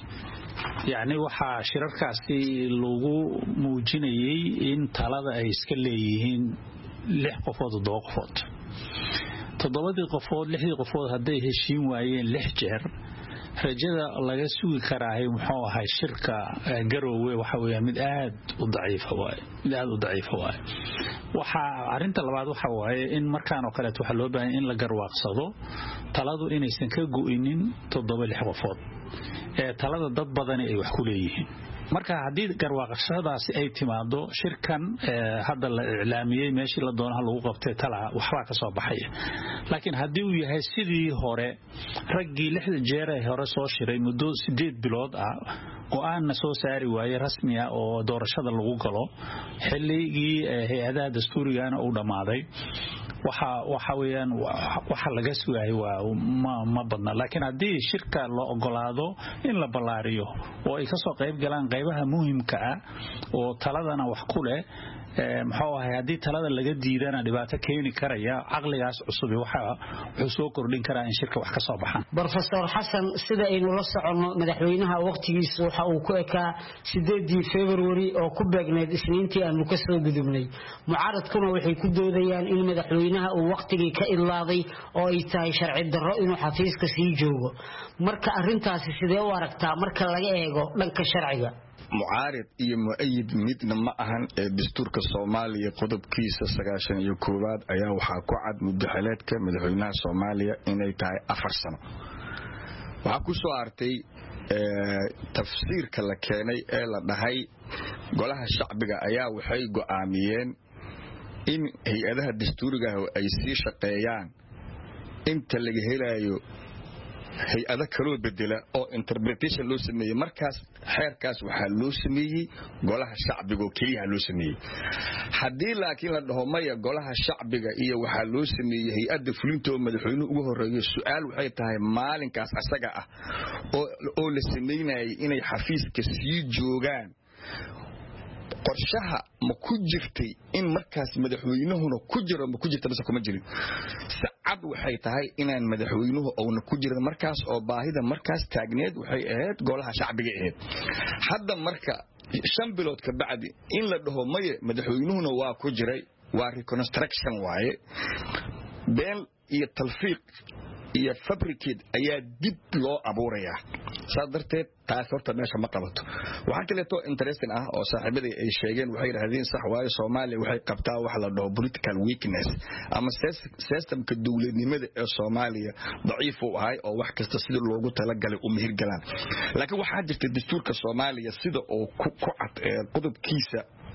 yani waxa shirarkaasi lagu muujinayay in talada ay iska leeyihiin lix qofood oo dooq qofood toddobadii qofood lixdii qofood haday heshiin waayeen lix jeer rajada laga sugi karaahay muxuu ahay shirka garoowe waxa weeye mid aad u daciif waay mid aad u daciif waay waxa arinta labaad waxa waaye in markaan oo kale waxa loo baahan in la garwaaqsado taladu inaysan ka go'inin toddoba lix qofood ee talada dad badan ay wax ku leeyihiin marka hadii garwaaqashadaasi ay timaado shirkan hadda la iclaamiyay meeshii la doonaha lagu qabtay tala waxba ka soo baxay laakiin hadii uu yahay sidii hore raggii lixda jeer ee hore soo shiray muddo sideed bilood ah oo aan soo saari waayay rasmi ah oo doorashada lagu galo xilligii hay'adaha dastuuriga uu dhamaaday waxa waxa weeyaan waxa laga sugayay waa ma ma badna laakiin hadii shirka loo ogolaado in la balaariyo oo ay ka soo qayb galaan qaybaha muhiimka ah oo taladana wax ku leh maxaa ahay hadii talada laga diidana dhibaato keeni karaya aqligaas cusub waxa wuxuu soo kordhin karaa in shirka wax ka soo baxaan Professor Xasan sida aynu la socono madaxweynaha waqtigiisa waxa uu ku ekaa sideedii February oo ku beegneed isniintii aanu ka soo gudubnay mucaaradkuna waxay ku doodayaan in madaxweynaha uu waqtigii ka ilaaday oo ay tahay sharci darro inuu xafiiska sii joogo marka arintaasi sidee u aragtaa marka laga eego dhanka sharciga mucaarid iyo mu'ayid midna ma ahan ee dastuurka Soomaaliya qodobkiisa sagaashan iyo koowaad ayaa waxa ku cad muddaxileedka madaxweynaha Soomaaliya inay tahay afar sano waxa ku soo artay tafsiirka la keenay ee la dhahay golaha shacbiga ayaa waxay go'aamiyeen in hay'adaha dastuuriga ay sii shaqeeyaan inta laga helayo hay'ada kale bedela oo interpretation loo sameeyay markaas xeerkaas waxa loo sameeyay golaha shacbiga oo kaliya loo sameeyay hadii laakiin la dhaho maya golaha shacbiga iyo waxa loo sameeyay hay'ada fulinta oo madaxweynuhu ugu horeeyo su'aal waxay tahay maalinkaas asaga ah oo oo la sameeyay inay xafiiska sii joogaan qorshaha ma ku jirtay in markaas madaxweynuhuna ku jiro ma ku jirta bas kuma jirin saacad waxay tahay inaan madaxweynuhu oo ku jirin markaas oo baahida markaas taagneed waxay ahayd golaha shacbiga ahayd hadda marka shan bilood ka bacdi in la dhaho maye madaxweynuhuna waa ku jiray waa reconstruction waaye been iyo talfiiq iyo fabricate ayaa dib loo abuuraya sadarteed taas horta meesha ma qabato waxa kale oo interesting ah oo saaxiibadii ay sheegeen waxay yiraahdeen sax waayo Soomaaliya waxay qabtaa wax la dhaho political weakness ama systemka dawladnimada ee Soomaaliya daciif u ahay oo wax kasta sida loogu talagalay u mihir galaan laakiin waxa jirta dastuurka Soomaaliya sida oo ku cad qodobkiisa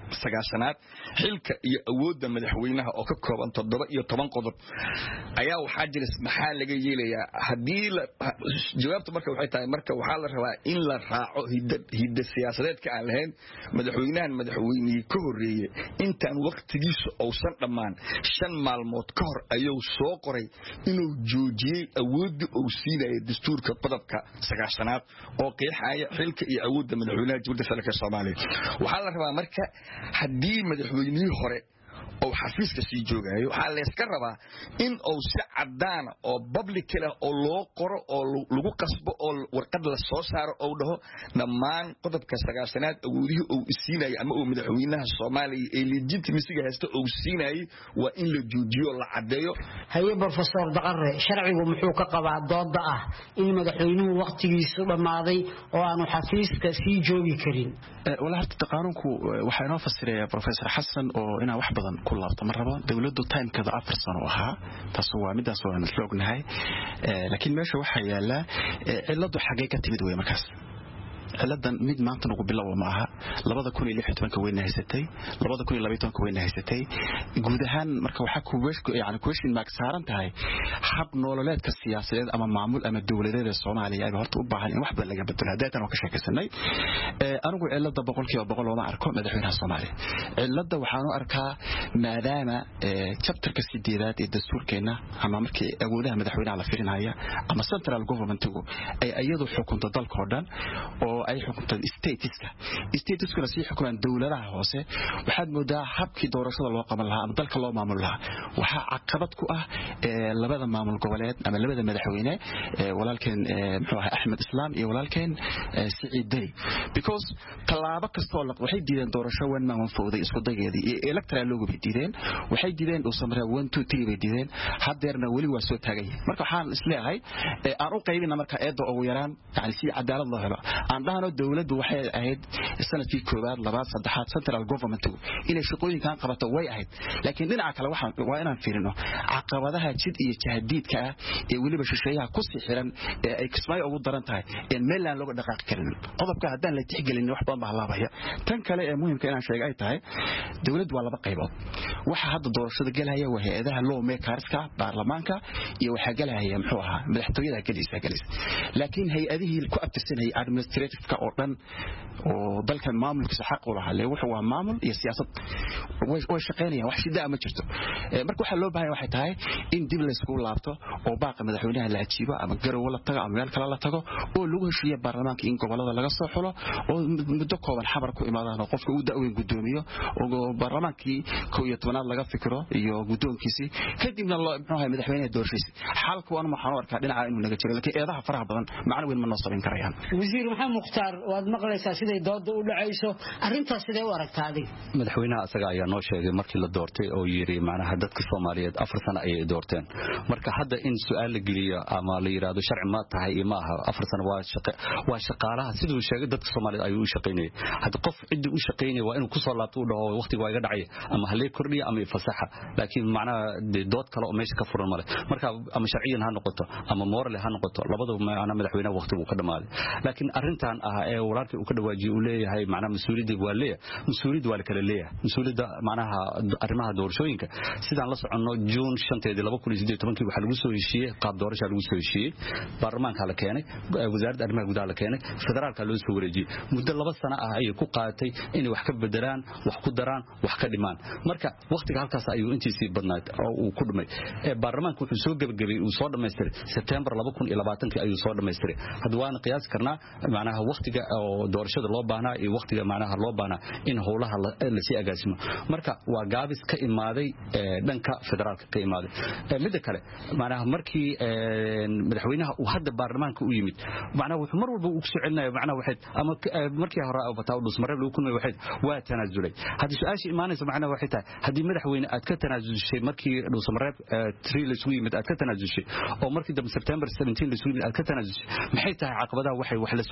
sagaashanaad xilka iyo awoodda madaxweynaha oo ka kooban toddoba iyo toban qodob ayaa waxaa jira maxaa laga yeelayaa haddii jawaabtu marka waxay tahay marka waxaa la rabaa in la raaco hidda siyaasadeedka aan lahayn madaxweynahan madaxweynihii ka horreeyey intaan waqtigiisa uusan dhammaan shan maalmood ka hor ayuu soo qoray inuu joojiyey awoodda uu siinaya dastuurka qodobka sagaashanaad oo qeexaya xilka iyo awoodda madaxweynaha jamhuuriyadda federaalka Soomaaliya waxaa la rabaa marka haddii madaxweynihii hore oo xafiiska sii joogayo waxa la iska rabaa in uu si cadaan oo public ah oo loo qoro oo lagu qasbo oo warqad la soo saaro oo dhaho dhammaan qodobka sagaashanaad awoodihii uu siinayo ama uu madaxweynaha Soomaaliya ee legitimacy haysto uu siinayo waa in la joojiyo la cadeeyo haye professor Daqare sharcigu muxuu ka qabaa dooda ah in madaxweynuhu waqtigiisu dhamaaday oo aanu xafiiska sii joogi karin wala harta qaanuunku waxa inoo fasiraya professor Xasan oo ina wax badan ku laabta marraba dawladdu time-kada afar sano ahaa taas waa midaas oo aan xoognahay laakiin meesha waxa yaala ciladu xagee ka timid way markaas ciladan mid maanta ugu bilow ma aha laba kun iyo lix iyo toban weyna haysatay laba kun iyo laba iyo toban weyna haysatay guud ahaan marka waxa ku weeshku yaani question mark saaran tahay hab nololeedka siyaasadeed ama maamul ama dawladeed ee Soomaaliya ay horta u baahan in wax badan laga bedelo haddii aan ka sheekaysanay ee anigu cilada boqolkiiba boqol oo ma arko madaxweynaha Soomaaliya cilada waxaan u arkaa maadaama chapterka sideedaad ee dastuurkeena ama markii awoodaha madaxweynaha la firinaya ama central government-ku ay iyadu xukunto dalka oo dhan oo ay xukuntaan statiska statiskuna si xukumaan dawladaha hoose waxaad moodaa habkii doorashada loo qaban lahaa ama dalka loo maamul lahaa waxa caqabad ku ah labada maamul goboleed ama labada madaxweyne walaalkeen muxuu ahaa Axmed Islaam iyo walaalkeen Siciid Day because talaabo kastoo la waxay diideen doorasho wan ma fowday isku dageedii ee electoral loogu diideen waxay diideen oo samray one two three bay diideen hadeerna wali waa soo taagay marka waxaan isleeyahay aan u qaybina marka eedo ugu yaraan yani si cadaalad loo helo aan dhahno dawladdu waxay ahayd sanadkii koowaad labaad saddexaad central government inay shaqooyinkan qabato way ahayd laakiin dhinaca kale waxaan waa inaan fiirino caqabadaha jid iyo jahdiidka ah ee waliba shisheeyaha ku sii xiran ee ay kismaayo ugu daran tahay in meelaan looga dhaqaaqi karin qodobka haddaan la tixgelin wax badan baa laabaya tan kale ee muhiimka inaan sheegay tahay dawladdu waa laba qaybood waxa hadda doorashada galaya waa hay'adaha law makerska baarlamaanka iyo waxa galaya muxuu ahaa madaxtooyada galisa galisa laakiin hay'adihii ku abtirsanay administrative oo dhan oo dalka maamulkiisa xaq u lahaa leeyahay wuxuu waa maamul iyo siyaasad way shaqeynayaan wax shida ma jirto marka waxa loo baahan yahay tahay in dib la isku laabto oo baaqa madaxweynaha la ajiibo ama garow la tago ama meel kale la tago oo lagu heshiiyo baarlamaanka in gobolada laga soo xulo oo muddo kooban xabar ku imaadaan oo qofka uu daaweyn gudoomiyo oo baarlamaankii koob iyo tobanaad laga fikiro iyo gudoonkiisi kadibna loo muxuu ahaa madaxweynaha doorashadiisa xalku waan ma xano arkaa dhinaca inuu naga jiro laakiin eedaha faraha badan macna weyn ma noo sabin karayaan wasiir maxamed mukhtaar waad maqlaysaa siday dooda u dhacayso arintaas sidee u aragtaa adiga madaxweynaha asaga ayaa noo sheegay markii la doortay oo yiri macnaha dadka Soomaaliyeed afar sano ayay doorteen marka hadda in su'aal la geliyo ama la yiraahdo sharci ma tahay ima aha afar sano waa shaqo waa shaqaalaha sidoo sheegay dadka Soomaaliyeed ayuu u shaqeynayay hadda qof cid u shaqeynay waa inuu ku soo laabto u dhaho waqtiga waa iga dhacay ama halay kordhiyo ama fasaxa laakiin macnaha dood kale oo meesha ka furan male marka ama sharciyan ha noqoto ama moral ha noqoto labadaba macnaha madaxweynaha waqtigu ka dhamaaday laakiin arintan ah ee walaalkii uu ka dhawaajiyo uu leeyahay macnaha mas'uuliyadda waa leeyahay mas'uuliyadda waa kala leeyahay mas'uuliyadda macnaha arrimaha doorashooyinka sidaan la socono June shanteedii laba kun iyo siddeed iyo toban waxa lagu soo heshiiyay qaab doorasho lagu soo heshiiyay baarlamaanka la keenay wasaaradda arrimaha gudaha la keenay federaalka loo soo wareejiyay muddo laba sano ah ayay ku qaadatay inay wax ka bedelaan wax ku daraan wax ka dhimaan marka waqtiga halkaas ayuu intiisii badnayd oo uu ku dhumay ee baarlamaanku wuxuu soo gabagabay uu soo dhameystiray September laba kun iyo labaatan ayuu soo dhameystiray hadda waan qiyaas karnaa macnaha waqtiga oo doorashada loo baahnaa iyo waqtiga macnaha loo baahnaa in howlaha la sii agaasimo marka waa gaabis ka imaaday dhanka federaalka ka imaaday mid kale macnaha markii madaxweynaha uu hadda baarlamaanka u yimid macnaha wuxuu mar walba u soo celinayo macnaha waxay ama markii hore oo bataa dhus mareeb uu ku nool waxay waa tanaasulay hadii su'aashi imaanaysa macnaha waxay tahay hadii madaxweyne aad ka tanaasushay markii dhus mareeb three la sugu yimid aad ka tanaasushay oo markii September seventeen la sugu yimid aad ka tanaasushay maxay tahay caqabadaha waxay wax la socon laayeen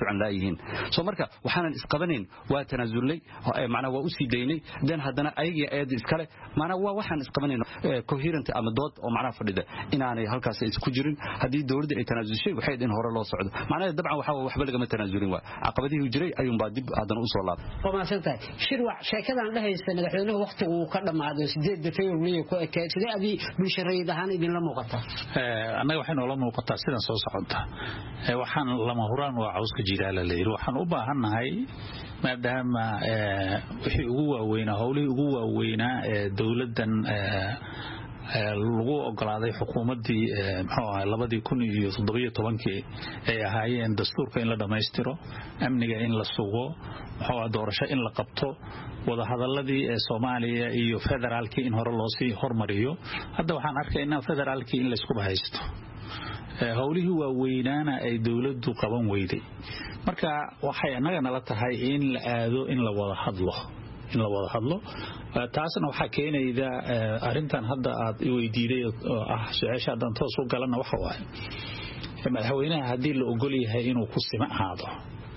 yihiin soo marka waxaanan isqabanayn waa tanaasulnay macnaa waa u sii daynay dan haddana ayagii ayada iskale macnaa waa waxaan isqabanayno coherent ama dood oo macnaa fadhida inaanay halkaas isku jirin haddii dowladda ay tanaasushay waxay in hore loo socdo macnaa dabcan waxa waxba lagama tanaasulin waa caqabadihii jiray ayuun baa dib haddana u soo laabtay waa maasantahay shirwac sheekadan dhahaysa madaxweynuhu waqtigu uu ka dhamaado sideed February ku ekeed sidee adii bulshada ahaan idin la muuqata ee anaga waxay noo la muuqataa sidan soo socota ee waxaan lama huraan waa cawska jiilaala leeyahay waxaan u baahanahay maadaama ee wixii ugu waaweynaa howlihii ugu waaweynaa ee dawladdan lagu ogolaaday xukuumadii muxuu ahaa labadii kun iyo toddoba iyo tobankii ay ahaayeen dastuurka in la dhameystiro amniga in la sugo muxuu ahaa doorasho in la qabto wada hadaladii ee Soomaaliya iyo federaalki in hore loo sii hormariyo hadda waxaan arkaynaa federaalki in la isku bahaysto howlihii waaweynaana ay dawladdu qaban weyday marka waxay anaga nala tahay in la aado in la wada hadlo in la wada hadlo taasna waxa keenayda arintan hadda aad i weydiiday ah su'aasha hadan toos u galana waxa waay madaxweynaha hadii la ogol yahay inuu ku sima ahaado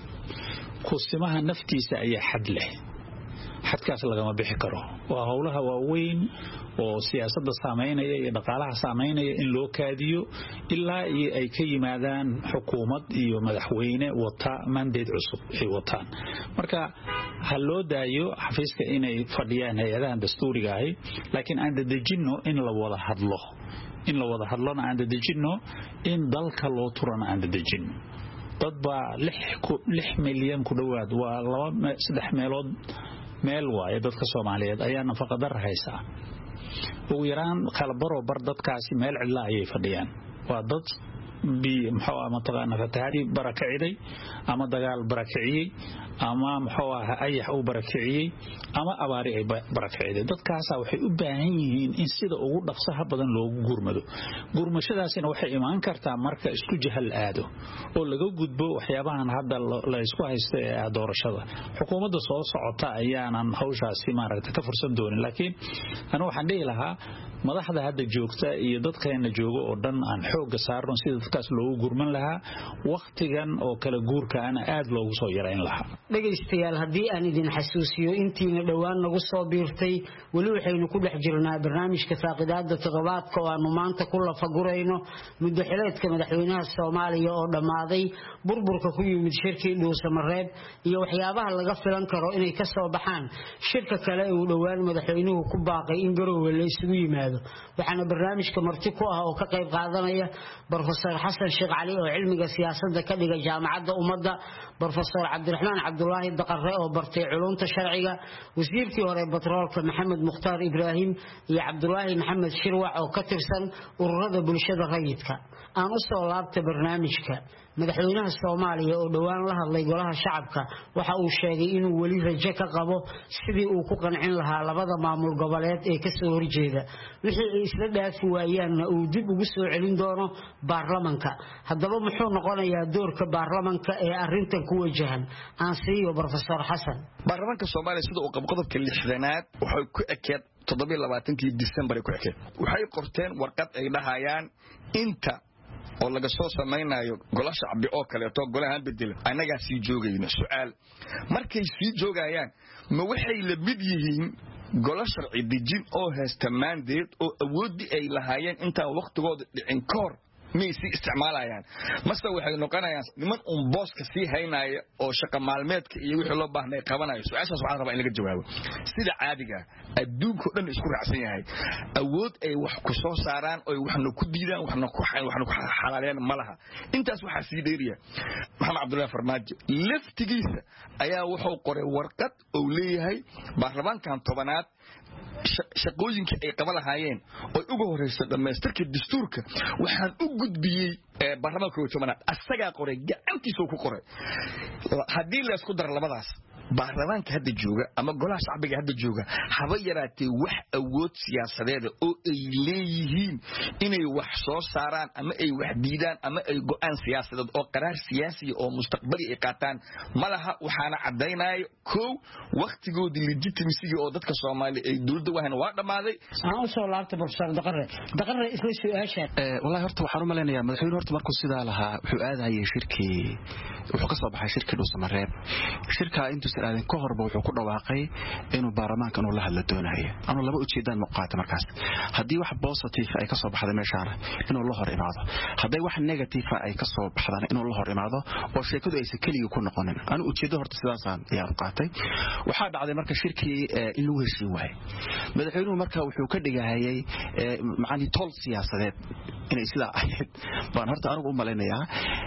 ku simaha naftiisa ayaa xad leh xadkaas lagama bixi karo waa howlaha waaweyn oo siyaasadda saameynaya iyo dhaqaalaha saameynaya in loo kaadiyo ilaa ay ka yimaadaan xukuumad iyo madaxweyne wata mandate cusub ay wataan marka hal loo daayo xafiiska inay fadhiyaan hay'adaha dastuuriga ah laakiin aan dadajino in la wada hadlo in la wada hadlona aan dadajino in dalka loo turana aan dadajino dad baa lix milyan ku dhawaad waa laba saddex meelood meel waaye dadka Soomaaliyeed ayaa nafaqa dar haysa ugu yaraan qalbaro bar dadkaasi meel cidla ayay fadhiyaan waa dad bi muxuu ama taqaana fataari barakacday ama dagaal barakaciyay ama muxuu ahaa ayax uu barakaciyay ama abaari ay barakacday dadkaas waxay u baahan yihiin in sida ugu dhaqsaha badan loogu gurmado gurmashadaasina waxay imaan kartaa marka isku jahal aado oo laga gudbo waxyaabahan hadda la isku haysto ee doorashada xukuumadda soo socota ayaanan hawshaasi maaragtay ka fursan doonin laakiin ana waxaan dhihi lahaa madaxda hadda joogta iyo dadkeena jooga oo dhan aan xoog saarno sida dadkaas loogu gurman lahaa waqtigan oo kala guurka ana aad loogu soo yareyn lahaa dhageystayaal hadii aan idin xasuusiyo intiina dhawaan nagu soo biirtay wali waxaynu ku dhex jirnaa barnaamijka faaqidaada toddobaadka oo aanu maanta ku lafagurayno muddo xileedka madaxweynaha Soomaaliya oo dhamaaday burburka ku yimid shirkii Dhuusamareeb iyo waxyaabaha laga filan karo inay ka soo baxaan shirka kale ee uu dhawaan madaxweynuhu ku baaqay in Garowe la isugu yimaado waxaana barnaamijka marti ku ah oo ka qayb qaadanaya Professor Xasan Sheekh Cali oo cilmiga siyaasadda ka dhiga jaamacadda ummadda Professor Cabdiraxmaan Cabdullaahi Daqare oo bartay culumta sharciga wasiirkii hore batroolka Maxamed Mukhtaar Ibraahim iyo Cabdullaahi Maxamed Shirwac oo ka tirsan ururada bulshada rayidka aan u soo laabtay barnaamijka madaxweynaha Soomaaliya oo dhawaan la hadlay golaha shacabka waxa uu sheegay inuu wali rajo ka qabo sidii uu ku qancin lahaa labada maamul goboleed ee ka soo horjeeda wixii ay isla dhaafi waayaanna uu dib ugu soo celin doono baarlamaanka haddaba muxuu noqonayaa doorka baarlamaanka ee arintan ku wajahan aan siiyo Professor Xasan baarlamaanka Soomaaliya sida uu qodobka lixdanaad wuxuu ku ekeed toddoba iyo labaatankii December ku ekeed waxay qorteen warqad ay dhahayaan inta oo laga soo samaynayo golaha shacbi oo kale to golahan bedel anaga sii joogayna su'aal markay sii joogayaan ma waxay la mid yihiin golaha sharci dejin oo haysta mandate oo awoodi ay lahaayeen inta waqtigooda dhicin koor ميسي استعمالها مثلا waxay noqonayaan niman un booska si haynaya oo shaqo maalmeedka iyo wixii loo baahnay qabanayo su'aashaas waxaan rabaa in laga jawaabo sida caadiga adduunka dhan isku raacsan yahay awood ay wax ku soo saaraan oo waxna ku diidaan waxna ku xayn waxna ku xalaaleen malaha intaas waxa sii dheeriya Maxamed Cabdullaahi Farmaajo laftigiisa ayaa wuxuu qoray warqad oo leeyahay baarlamaankan tobanaad shaqooyinka ay qaban lahaayeen oo ugu horeysa dhameystirka dastuurka waxaan u gudbiyay baarlamaanka tobanaad asaga qoray gacantiisa ku qoray hadii la isku dar labadaas baarlamaanka hadda jooga ama golaha shacbiga hadda jooga haba yaraatee wax awood siyaasadeed oo ay leeyihiin inay wax soo saaraan ama ay wax diidaan ama ay go'aan siyaasadeed oo qaraar siyaasi oo mustaqbali ay qaataan malaha waxaana cadeynaayo kow waqtigoodii legitimacy oo dadka Soomaali ay dawladda wahan waa dhamaaday aan soo laabtay professor Daqare Daqare isla su'aasha ee wallahi horta waxaan u maleynayaa madaxweyne horta markuu sidaa lahaa wuxuu aadayay shirkii wuxuu ka soo baxay shirkii Dhuusamareeb shirka intuu saadan ka horba wuxuu ku dhawaaqay inuu baarlamaanka inuu la hadlo doonayo ama laba ujeedaan muqaata markaas hadii wax positive ay ka soo baxday meeshaan inuu la hor imaado hadii wax negative ay ka soo baxdaan inuu la hor imaado oo sheekadu ay kaliya ku noqonin aan ujeedo horta sidaasaan ayaa qaatay waxa dhacday marka shirkii in lagu heshiin waayay madaxweynuhu marka wuxuu ka dhigahayay macani tol siyaasadeed inay sida ahayd baan horta anigu u maleynayaa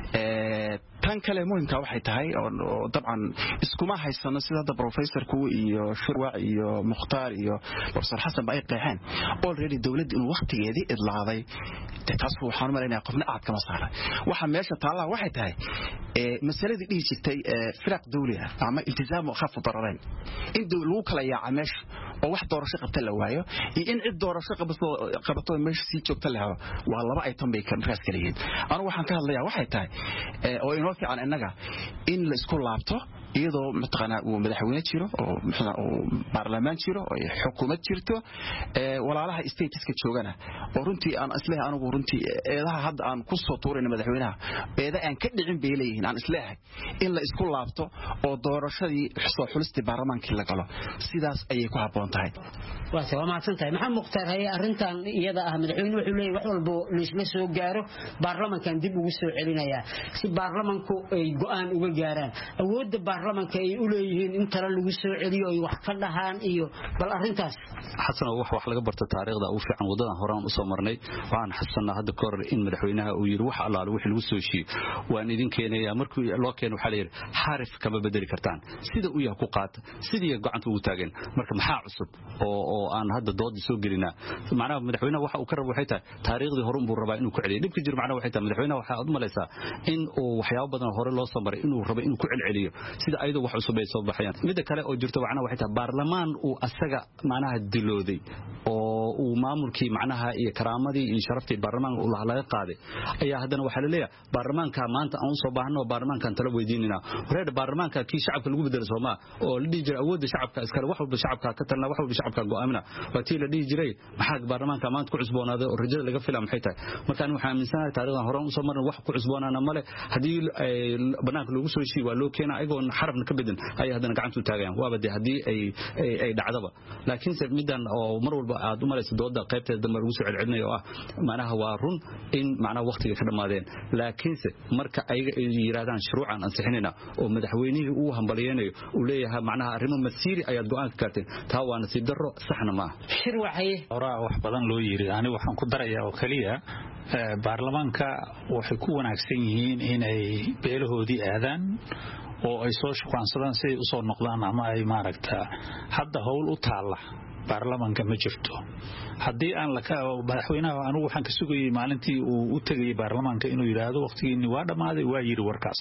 ee tan kale muhiimka waxay tahay oo dabcan iskuma haysano sida professorku iyo shurwac iyo mukhtaar iyo professor Xasan bay qeexeen already dawladdu in waqtigeedii idlaaday taas waxaan u maleynayaa qofna aad kama saaray waxa meesha taala waxay tahay ee masaladii dhigi jirtay firaq dawliga ama iltizaam khaf dararayn in dawladdu kala yaaca meesha oo wax doorasho qabta la waayo iyo in cid doorasho qabato qabato meesha si joogta leh waa laba ay tanbay kan raas kaliyeed anigu waxaan ka hadlayaa waxay tahay oo inoo fiican innaga in la isku laabto iyadoo mataqana uu madaxweyne jiro oo maxna uu baarlamaan jiro oo xukuumad jirto ee walaalaha stateska joogana oo runtii aan islahay anigu runtii eedaha hadda aan ku soo tuurin madaxweynaha eeda aan ka dhicin beeleeyeen aan islahay in la isku laabto oo doorashadii soo xulistii baarlamaankii la galo sidaas ayay ku haboon tahay waa soo maadsan tahay maxamed mukhtaar hay arintan iyada ah madaxweynuhu wuxuu leeyahay wax walba la isla soo gaaro baarlamaankan dib ugu soo celinaya si baarlamaanku ay go'aan uga gaaraan awoodda baarlamaanka ay u leeyihiin in tala lagu soo celiyo ay wax ka dhahaan iyo bal arintaas xasan wax wax laga barto taariikhda uu fiican wadadan horaan u soo marnay waxaan xasanna hadda kor in madaxweynaha uu yiri wax allaale wixii lagu soo shii waan idin keenayaa markii loo keenay waxa la yiri xarif kama bedeli kartaan sida uu yahay ku qaata sidii gacanta ugu taagan marka maxaa cusub oo oo aan hadda dood soo gelina macnaha madaxweynaha waxa uu ka rabo waxay tahay taariikhdii hore uu rabaa inuu ku celiyo dibka jir macnaha waxay tahay madaxweynaha waxa aad malaysaa in uu waxyaabo badan hore loo soo maray inuu rabo inuu ku celceliyo sida ayadu wax cusub ay soo baxayaan mid kale oo jirto macnaha waxay tahay baarlamaan uu asaga macnaha dilooday oo uu maamulkii macnaha iyo karaamadii iyo sharaftii baarlamaanka uu laga qaaday ayaa hadana waxa la leeyahay baarlamaanka maanta aan soo baahno baarlamaankan tala weydiinina wareer baarlamaanka kii shacabka lagu bedelo Soomaa oo la dhigi jiray awoodda shacabka iskale wax walba shacabka ka talna wax walba shacabka go'aamina watii la dhigi jiray maxaa baarlamaanka maanta ku cusboonaaday oo rajada laga filan maxay tahay marka aan waxaan aaminsanahay taariikhdan hore u soo marnay wax ku cusboonaana male hadii banaanka lagu soo shii waa loo keenaa ayagoo xarafna ka bedin ay hadana gacanta u taagayaan waaba hadii ay ay dhacdaba laakiin se midan oo mar walba aad u malayso dooda qaybteeda dambe lagu soo celcelinayo ah macnaha waa run in macnaha waqtiga ka dhamaadeen laakiin se marka ay yiraahdaan shuruucan ansixinayna oo madaxweynihii uu hambaliyeenayo uu leeyahay macnaha arrimo masiiri ayaad go'aan ka gaarteen taa waa nasiib darro saxna ma shir waxay horaa wax badan loo yiri ani waxaan ku darayaa oo kaliya baarlamaanka waxay ku wanaagsan yihiin inay beelahoodii aadaan oo ay soo shaqaansadaan si ay u soo noqdaan ama ay maaragta hadda hawl u taala baarlamaanka ma jirto hadii aan la ka madaxweynaha anigu waxaan ka sugayay maalintii uu u tagay baarlamaanka inuu yiraahdo waqtigiini waa dhamaaday waa yiri warkaas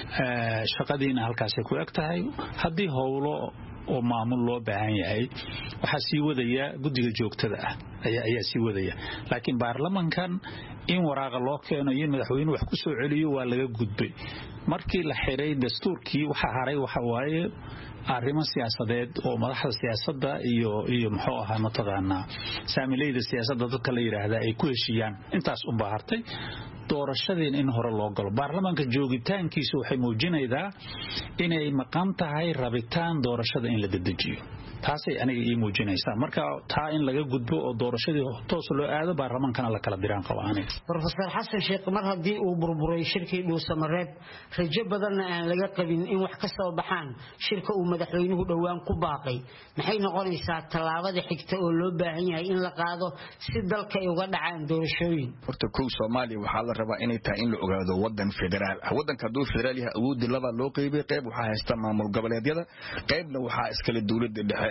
ee shaqadiina halkaas ay ku eg tahay hadii hawlo oo maamul loo baahan yahay waxa sii wadaya guddiga joogtada ah ayaa ayaa sii wadaya laakiin baarlamaankan in waraaqa loo keeno in madaxweynuhu wax ku soo celiyo waa laga gudbay markii la xiray dastuurkii waxa haray waxa waaye arrimo siyaasadeed oo madaxda siyaasadda iyo iyo muxuu ahaa mataqaana saamileyda siyaasadda dadka la yiraahdo ay ku heshiyaan intaas u baahartay doorashadeen in hore loo galo baarlamaanka joogitaankiisu waxay muujinaysaa inay maqan tahay rabitaan doorashada in la dedejiyo taasay aniga ii muujinaysaa marka taa in laga gudbo oo doorashadii toos loo aado baarlamaankana la kala diraan qabaanay professor Xasan Sheekh mar hadii uu burburay shirkii Dhuusamareeb rajo badan aan laga qabin in wax ka soo baxaan shirka uu madaxweynuhu dhawaan ku baaqay maxay noqonaysaa talaabada xigta oo loo baahan yahay in la qaado si dalka ay uga dhacaan doorashooyin horta kow Soomaaliya waxa la rabaa inay tahay in la ogaado wadan federaal ah wadanka duu federaal yahay awood laba loo qeybay qeyb waxa haysta maamul goboleedyada qeybna waxa iskale dawladda dhexe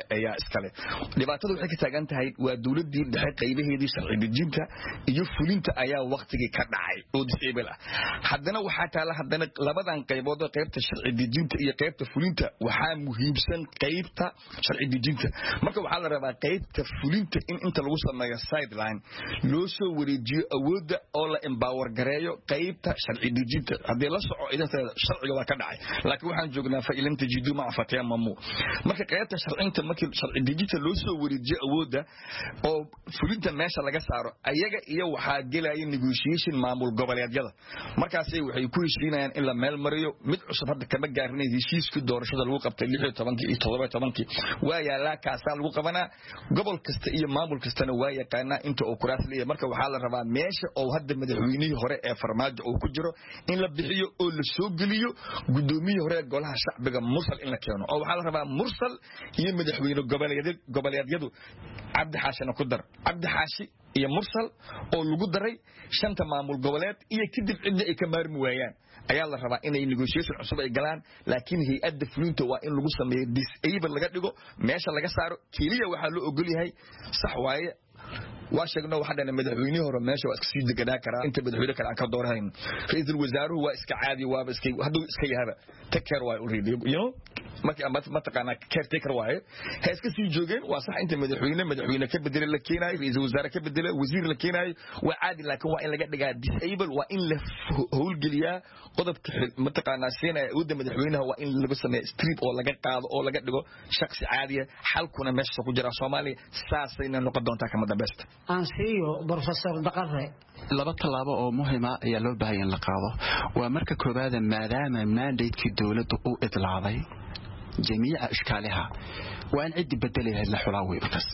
ayaa iskale dhibaatada waxay ka taagan tahay waa dawladii dhexe qaybaheedii sharci dejinta iyo fulinta ayaa waqtigii ka dhacay oo disable ah haddana waxaa taala haddana labadan qaybood oo qaybta sharci dejinta iyo qaybta fulinta waxaa muhiimsan qaybta sharci dejinta marka waxaa la rabaa qaybta fulinta in inta lagu sameeyo sideline loo soo wareejiyo awoodda oo la empower gareeyo qaybta sharci dejinta haddii la soco idinta sharciga waa ka dhacay laakiin waxaan joognaa fa ilam tajidu ma fataya mamu marka qaybta sharciinta markii sharci dejinta loo soo wareejiyo awoodda oo fulinta meesha laga saaro ayaga iyo waxaa gelaya negotiation maamul goboleedyada markaas waxay ku heshiinayaan in la meel mariyo mid cusub hadda kama gaarinay heshiiska doorashada lagu qabtay lix iyo toban iyo toddoba iyo toban waa yaala kaasa lagu qabanaa gobol kasta iyo maamul kastana waa yaqaana inta uu kuraas leeyahay marka waxaa la rabaa meesha oo hadda madaxweynihii hore ee farmaajo uu ku jiro in la bixiyo oo la soo geliyo gudoomiyihii hore golaha shacbiga mursal in la keeno oo waxaa la rabaa mursal iyo madaxweyne goboleedyada goboleedyadu cabdi xaashina ku dar cabdi xaashi iyo mursal oo lagu daray shanta maamul goboleed iyo kadib cidda ay ka maarmi waayaan ayaa la rabaa inay negotiation cusub ay galaan laakiin hay'adda fulinta waa in lagu sameeyo disable laga dhigo meesha laga saaro kaliya waxa loo ogol yahay sax waaye waa sheegno waxa dhan madaxweynihii hore meesha waa iska sii deganaa karaa inta madaxweyne kale aan ka doorahayn ra'iisul wasaaruhu waa iska caadi waa iska haduu iska yahay take care waa already you know markii ama mataqaana caretaker waaye ha iska sii joogeen waa sax inta madaxweyne madaxweyne ka bedel la keenay ra'iisul wasaare ka bedel wasiir la keenay waa caadi laakiin waa in laga dhigaa disable waa in la howlgeliyaa qodobka mataqaana seenay wadda madaxweynaha waa in laga sameeyo street oo laga qaado oo laga dhigo shakhsi caadi xalkuna meesha ku jira Soomaaliya saasayna noqon doontaa kama dambaysta aan siiyo professor Daqare laba talaabo oo muhiim ah ayaa loo baahan la qaado waa marka koobaad maadaama mandate-kii dawladdu uu idlaaday jamiica ishkaalaha waa in cid bedelahay la xulaawi markaas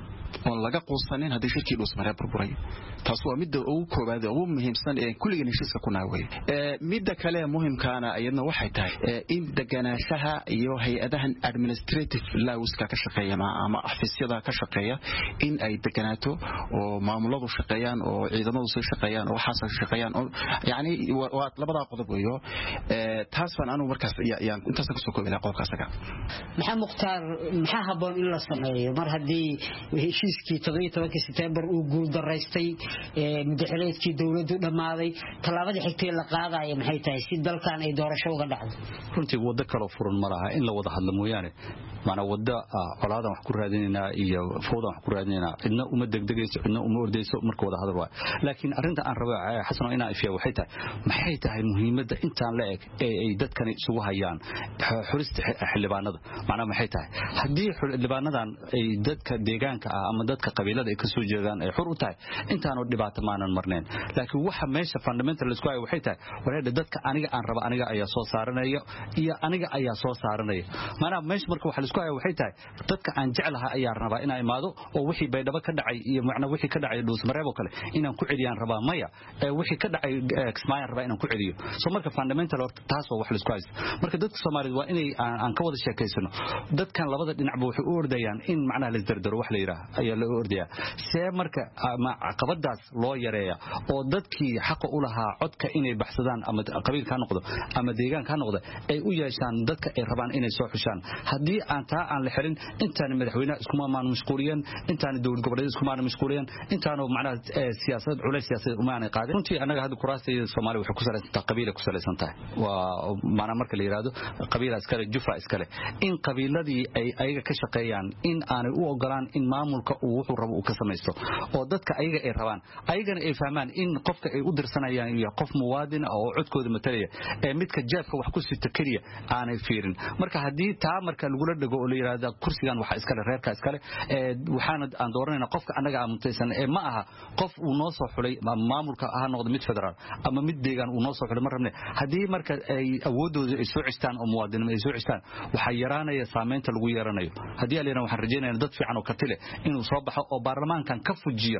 oo laga quusanin hadii shirkii dhus maray burburay taas waa mid ugu koobaad ugu muhiimsan ee kulliga heshiiska ku naaway ee mid kale muhiimkaana ayadna waxay tahay in deganaanshaha iyo hay'adahan administrative laws-ka ka shaqeeya ama xafiisyada ka shaqeeya in ay deganaato oo maamuladu shaqeeyaan oo ciidamadu soo shaqeeyaan oo waxaas shaqeeyaan oo yaani waa labada qodob weeyo ee taas baan anu markaas yaan intaas ka soo koobay qodobkaasaga maxaa muqtaar maxaa haboon in la sameeyo mar hadii heshiiskii toddoba iyo toban September uu guul daraystay ee madaxweynaha dawladdu dhamaaday talaabada xigtay la qaadayo maxay tahay si dalkan ay doorasho uga dhacdo runtii wada kala furan malaha in la wada hadlo mooyaane maana wada colaada wax ku raadinayna iyo fowda wax ku raadinayna cidna uma degdegayso cidna uma ordayso marka wada hadal waa laakiin arinta aan rabo xasan ina ifiyo waxay tahay maxay tahay muhiimadda intaan la eg ee ay dadkan isugu hayaan xurista xildhibaanada maana maxay tahay hadii xildhibaanadan ay dadka deegaanka ah ama dadka qabiilada ay ka soo jeedaan ay xur u tahay intaan oo dhibaato maanan marneen laakiin waxa meesha fundamental isku ay waxay tahay wareed dadka aniga aan rabo aniga ayaa soo saaranaya iyo aniga ayaa soo saaranaya maana meesha marka waxa isku ay waxay tahay dadka aan jecelahay ayaa raba inay imaado oo wixii baydhabo ka dhacay iyo macna wixii ka dhacay dhuus mareebo kale inaan ku celiyaan raba maya wixii ka dhacay Kismaayo raba inaan ku celiyo soo marka fundamental taas oo wax la isku haysto marka dadka Soomaaliyeed waa inay aan ka wada sheekaysano dadkan labada dhinacba waxay u ordayaan in macna la isdardaro wax la yiraahdo ayaa la ordayaa see marka caqabadaas loo yareeyo oo dadkii xaq u lahaa codka inay baxsadaan ama qabiil ka noqdo ama deegaan ka noqdo ay u yeeshaan dadka ay rabaan inay soo xushaan hadii aan taa aan la xirin intaan madaxweynaha isku maamaan mashquuliyeen intaan dawlad goboleed isku maamaan mashquuliyeen intaan macnaha siyaasad culays siyaasad uma aanay qaadin runtii anaga hadda kuraasta Soomaaliya waxay ku saleysan tahay qabiil ku saleysan tahay waa maana marka la yiraahdo qabiil iskale jufa iskale in qabiiladii ay ayaga ka shaqeeyaan in aanay u ogolaan in maamulka uu wuxuu rabo uu ka sameeyo oo dadka ayaga ay rabaan ayagana ay fahmaan in qofka ay u dirsanayaan iyo qof muwaadin oo codkooda matalaya ee midka jeebka wax ku sita kaliya aanay fiirin marka hadii taa marka lagu la dhago oo la yiraahdo kursigan waxa iskale reerka iskale ee waxaana aan dooranayna qofka anaga aan mutaysan ee ma aha qof uu noo soo xulay maamulka ah noqdo mid federaal ama mid deegaan uu noo soo xulay marabne hadii marka ay awoodooda ay soo cistaan oo muwaadinimo ay soo cistaan waxa yaraanaya saameynta lagu yeeranayo hadii ay leeyahay waxaan rajaynayaa dad fiican oo katile inuu soo baxo oo baarlamaankan ka fujiyo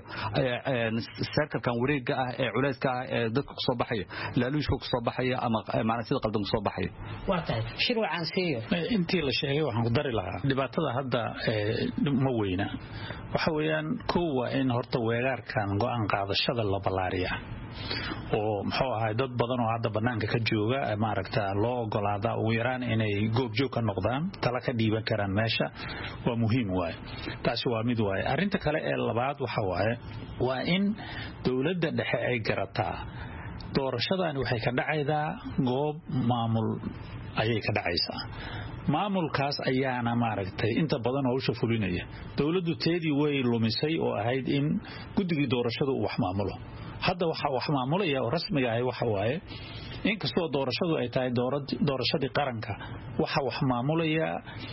sarkalkan wareega ah ee culayska ah ee dadka ku soo baxaya laaluushka ku soo baxaya ama macna sida qaldan ku soo baxaya waa tahay shirwacan siiyo intii la sheegay waxaan ku dari lahaa dhibaatada hadda ma weyna waxa weeyaan koowa in horta weerarkan go'aan qaadashada la balaariya oo muxuu ahay dad badan oo hadda banaanka ka jooga maaragta loo ogolaada ugu yaraan inay goobjoog ka noqdaan tala ka dhiiban karaan meesha waa muhiim waaye taasi waa mid waaye arrinta kale ee labaad waxa waaye waa in dowladda dhexe ay garataa doorashadani waxay ka dhacaydaa goob maamul ayay ka dhacaysaa maamulkaas ayaana maaragtay inta badan hawsha fulinaya dowladdu teedii way lumisay oo ahayd in guddigii doorashadu uu wax maamulo hadda waxa wax maamulaya oo rasmiga ah waxa waaye inkastoo doorashadu ay tahay doorashadii qaranka waxa wax maamulaya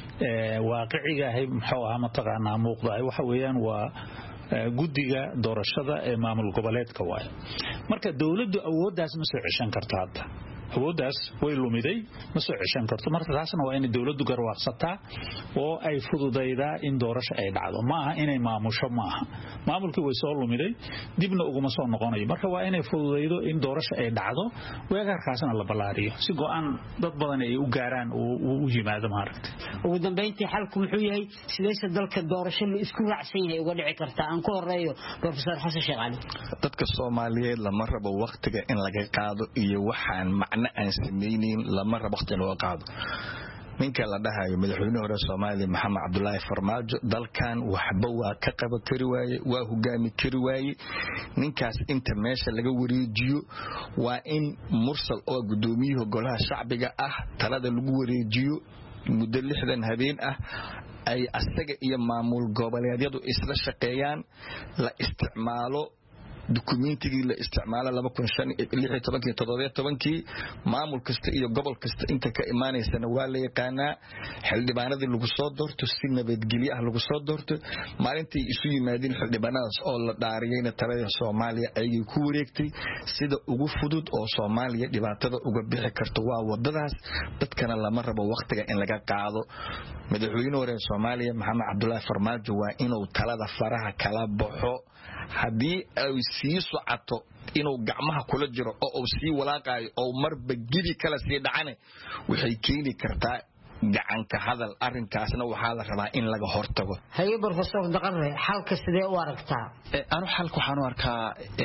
ee waaqiciga ah muxuu ahaa mataqaanaa muuqda waxa weeyaan waa guddiga doorashada ee maamul goboleedka waaye marka dowladdu awooddaas ma soo ceshan karto hadda awooddaas way lumiday ma soo ceshan karto marka taasna waa in dowladdu garwaaqsataa oo ay fududaydaa in doorasho ay dhacdo ma aha inay maamusho ma aha maamulkii way soo lumiday dibna uguma soo noqonayo marka waa inay fududaydo in doorasho ay dhacdo weegarkaasna la ballaariyo si go'aan dad badan ay u gaaraan u yimaado maaragtay ugu dambeyntii xalku muxuu yahay sidaysa dalka doorasho la isku raacsan yahay uga dhici kartaa aan ku horeeyo professor Xasan Sheekh Cali dadka Soomaaliyeed lama rabo waqtiga in laga qaado iyo waxaan macna aan sameeynin lama rabo waqti loo qaado ninka la dhahayo madaxweynaha hore Soomaaliya Maxamed Cabdullaahi Farmaajo dalkan waxba waa ka qaban kari waaye waa hogaami kari waaye ninkaas inta meesha laga wareejiyo waa in mursal oo gudoomiyaha golaha shacbiga ah talada lagu wareejiyo muddo lixdan habeen ah ay asaga iyo maamul goboleedyadu isla shaqeeyaan la isticmaalo dukumentigii la isticmaalo laba kun shan iyo toban maamul kasta iyo gobol kasta inta ka imaanaysana waa la yaqaanaa xildhibaanadii lagu soo doorto si nabadgelyo ah lagu soo doorto maalintii isu yimaadeen xildhibaanadaas oo la dhaariyayna talada Soomaaliya ayay ku wareegtay sida ugu fudud oo Soomaaliya dhibaatada uga bixi karto waa wadadaas dadkana lama rabo waqtiga in laga qaado madaxweynaha hore Soomaaliya Maxamed Cabdullaahi Farmaajo waa inuu talada faraha kala baxo hadii ay sii socoto inuu gacmaha kula jiro oo uu sii walaaqayo oo marba gidi kala sii dhacane waxay keeni kartaa gacanka hadal arinkaasna waxaa la rabaa in laga hortago haye professor Daqare xalka sidee u aragtaa anu xalku waxaan u arkaa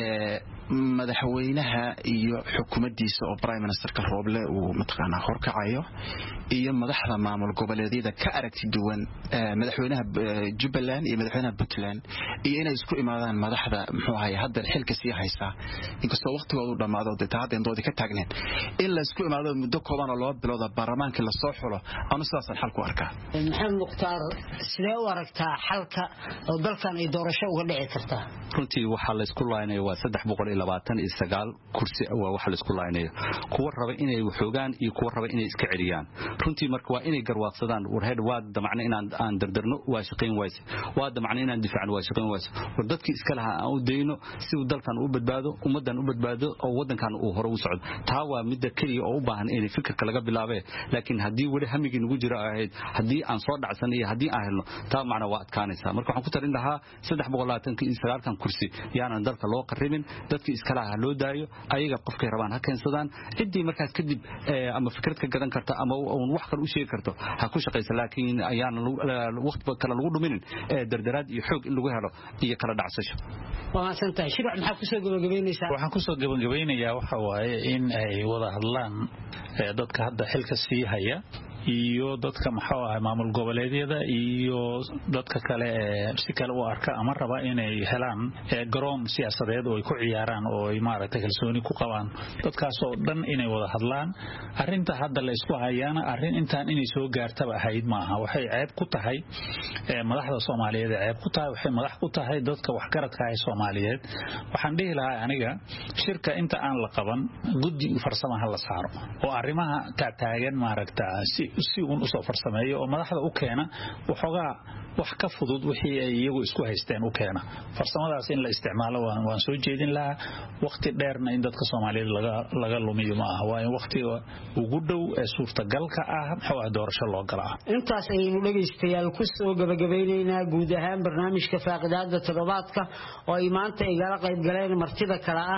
madaxweynaha iyo xukuumaddiisa oo prime ministerka Rooble uu mataqaanaa horkacayo iyo madaxda maamul goboleedyada ka aragti duwan madaxweynaha Jubbaland iyo madaxweynaha Puntland iyo inay isku imaadaan madaxda muxuu ahaay hadda xilka sii haysta inkastoo waqtigoodu dhamaado dadka doodi ka taagneen in la isku imaado muddo kooban oo loo bilowda baarlamaanka la soo xulo ama sidaasan xalku arkaa maxamed muqtaar sidee u aragtaa xalka oo dalkan ay doorasho uga dhici kartaa runtii waxa la isku laaynayo waa saddex boqol iyo labaatan iyo sagaal kursi waa waxa la isku laaynayo kuwa raba inay waxoogaan iyo kuwa raba inay iska celiyaan runtii marka waa inay garwaaqsadaan warheed waa damacna inaan aan dardarno waa shaqeyn wayse waa damacna inaan difaacno waa shaqeyn wayse war dadkii iska laha aan u deeyno si uu dalkan u badbaado ummadan u badbaado oo wadankan uu hore u socdo taa waa mid kaliya oo u baahan in fikirka laga bilaabay laakiin hadii wali hamigi nagu jira ahayd hadii aan soo dhacsan iyo hadii aan helno taa macna waa adkaanaysa marka waxaan ku tarin lahaa saddex boqol labaatan iyo sagaal kursi yaanan dalka loo qarribin dadkii iska laha loo daayo ayaga qofkay rabaan ha keensadaan cidii markaas kadib ama fikrad ka gadan karta ama wax kale u sheegi karto ha ku shaqeysa laakiin ayaan waqti kale lagu dhuminin dardaraad iyo xoog in lagu helo iyo kala dhacsasho waa santahay shiraac maxaa ku soo gabagabeynaysaa waxaan ku soo gabagabeynayaa waxa waaye in ay wada hadlaan dadka hadda xilka sii haya iyo dadka maxaa ahay maamul goboleedyada iyo dadka kale ee si kale u arka ama raba inay helaan garoon siyaasadeed oo ay ku ciyaaraan oo ay maaragtay kalsooni ku qabaan dadkaas oo dhan inay wada hadlaan arinta hadda la isku hayana arin intaan inay soo gaartaba ahayd maaha waxay ceeb ku tahay madaxda Soomaaliyeed ceeb ku tahay waxay madax ku tahay dadka wax garadka ah Soomaaliyeed waxaan dhihi lahaa aniga shirka inta aan la qaban guddi farsamaha la saaro oo arimaha ka taagan maaragtaa si si uu u soo farsameeyo oo madaxda u keena waxoogaa wax ka fudud wixii ay iyagu isku haysteen u keena farsamadaas in la isticmaalo waan waan soo jeedin lahaa waqti dheerna in dadka Soomaaliyeed laga laga lumiyo ma aha waa in waqtiga ugu dhow ee suurtagalka ah waxa ah doorasho loo galaa intaas aynu dhageystayaal ku soo gabagabeynayna guud ahaan barnaamijka faaqidaada toddobaadka oo ay maanta igala qayb galeen martida kala ah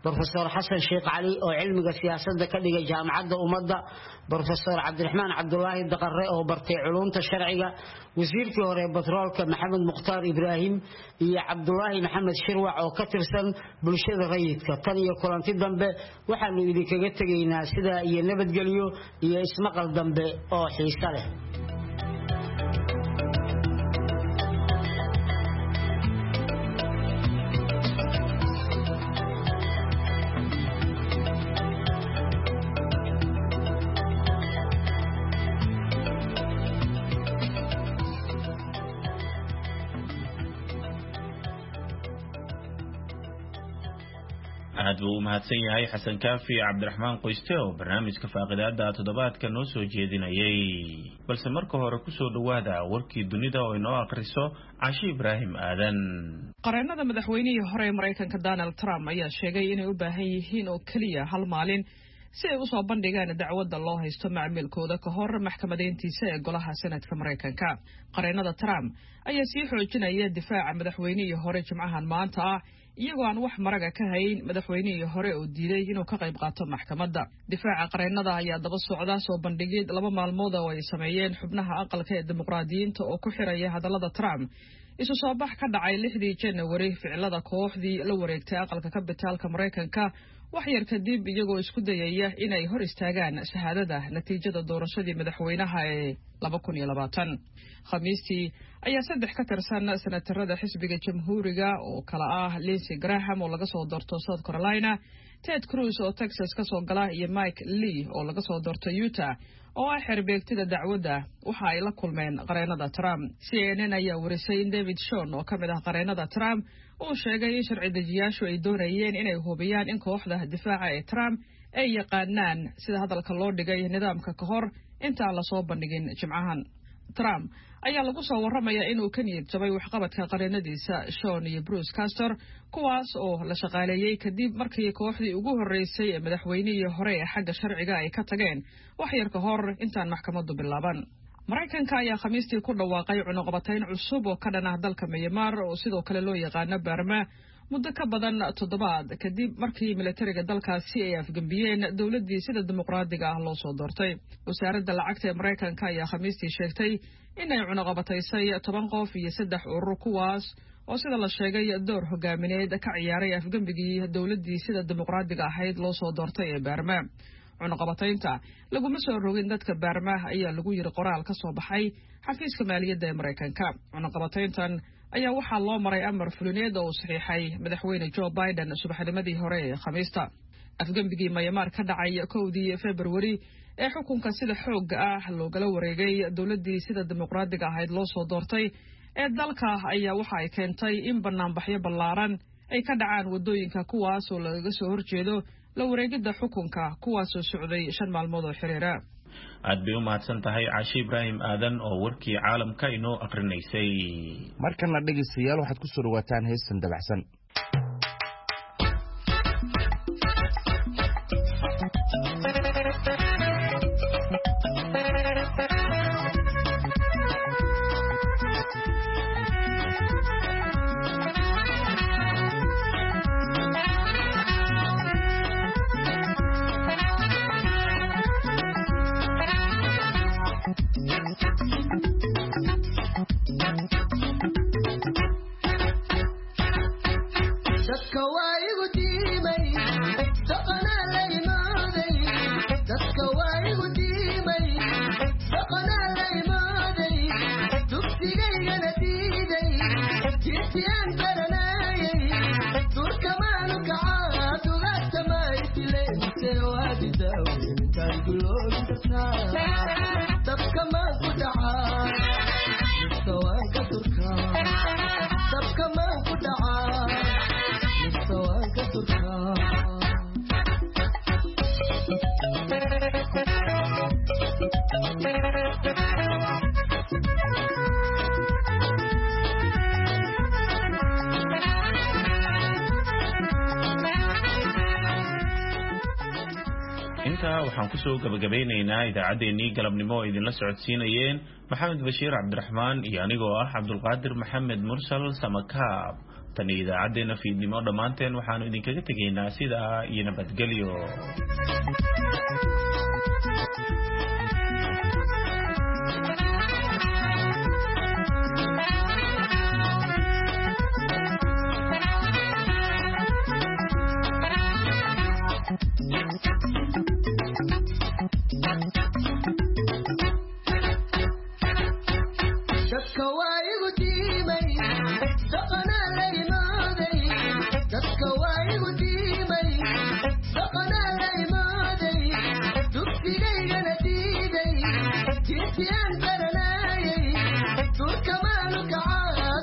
Professor Xasan Sheekh Cali oo cilmiga siyaasadda ka dhigay jaamacadda ummadda, Professor Cabdiraxmaan Cabdullaahi Daqare oo bartay culuumta sharciga, wasiirkii hore batroolka Maxamed Mukhtaar Ibraahim iyo Cabdullaahi Maxamed Shirwac oo ka tirsan bulshada rayidka. Tan iyo kulanti dambe waxaanu idinkaga tegaynaa sida iyo nabadgelyo iyo ismaqal dambe oo xiiso leh. aad buu mahadsan yahay Xasan Kaafi Cabdiraxmaan Qoyste oo barnaamijka faaqidaada toddobaadka noo soo jeedinayay. balse marka hore ku soo dhawaada warkii dunida oo inoo akhriso Caashi Ibraahim Aadan. Qareennada madaxweynihii hore ee Mareykanka Donald Trump ayaa sheegay inay u baahan yihiin oo kaliya hal maalin si ay u soo bandhigaan dacwadda loo haysto macmiilkooda ka hor maxkamadeyntiisa ee golaha Senatka Mareykanka. Qareennada Trump ayaa sii xoojinaya difaaca madaxweynihii hore Jimcahan maanta ah iyagoo aan wax maraga ka hayn madaxweynihii hore oo diiday inuu ka qayb qaato maxkamadda. Difaaca qareennada ayaa daba socda soo bandhigid laba maalmood oo ay sameeyeen xubnaha aqalka ee dimuqraadiyiinta oo ku xiraya hadallada Trump isu soo bax ka dhacay lixdii January ficilada kooxdii la wareegtay aqalka kabitaalka Mareykanka wax yar kadib iyagoo isku dayaya inay hor istaagaan shahaadada natiijada doorashadii madaxweynaha ee laba kun iyo labaatan. Khamiistii ayaa saddex ka tirsan senatarada xisbiga jamhuuriga oo kala ah Lindsey Graham oo laga soo doorto South Carolina, Ted Cruz oo Texas ka soo gala iyo Mike Lee oo laga soo doorto Utah oo ah xerbeegtida dacwadda waxa ay la kulmeen qareennada Trump. C N N ayaa warisay in David Shawn oo ka mid ah qareennada Trump uu sheegay in sharci dejiyaashu ay doonayeen inay hubiyaan in kooxda difaaca ee Trump ay yaqaanaan sida hadalka loo dhigay nidaamka ka hor inta la soo bandhigin Jimcahan. Trump ayaa lagu soo waramayaa inuu ka niyad jabay waxqabadka qareennadiisa Shawn iyo Bruce Castor kuwaas oo la shaqaaleeyay kadib markii kooxdii ugu horeysay ee madaxweynihii hore ee xagga sharciga ay ka tageen wax yar ka hor intaan maxkamaddu bilaaban. Mareykanka ayaa Khamiistii ku dhawaaqay cunaqabatayn cusub oo ka dhan ah dalka Myanmar oo sidoo kale loo yaqaano Burma muddo ka badan toddobaad kadib markii militariga dalkaasi ay afgambiyeen dowladdii sida dimuqraadiga ah loo soo doortay. Wasaaradda lacagta ee Mareykanka ayaa Khamiistii sheegtay inay cunaqabataysay toban qof iyo saddex urur kuwaas oo sida la sheegay door hogaamineed ka ciyaaray afgambigii dowladdii sida dimuqraadiga ahayd loo soo doortay ee Burma. cunaqabataynta laguma soo rogin dadka Burma ayaa lagu yiri qoraal ka soo baxay xafiiska maaliyadda ee Mareykanka. cunaqabatayntan ayaa waxaa loo maray amar fulineed oo saxiixay madaxweyne Joe Biden subaxnimadii hore ee Khamiista. afgambigii Myanmar ka dhacay kowdii February ee xukunka sida xoogga ah loogala wareegay dowladdii sida dimuqraadiga ahayd loo soo doortay ee dalka ayaa waxa ay keentay in banaanbaxyo ballaaran ay ka dhacaan wadooyinka kuwaas oo laga soo horjeedo la wareegidda xukunka kuwaas oo socday shan maalmood oo xiriira. aad bay u mahadsan tahay Caashi Ibraahim Aadan oo warkii caalamka inoo akrinaysay. markana dhegeystayaal waxaad ku soo dhawaataan heestan dabacsan. waxaan ku soo gabagabeynaynaa idaacaddeenii galabnimo oo idinla socodsiinayeen Maxamed Bashiir Cabdiraxmaan iyo anigoo ah Cabdulqaadir Maxamed Mursal Samakaab. tan idaacadeena fiidnimo dhamaanteen waxaanu idinkaga tegaynaa sidaa iyo nabadgelyo.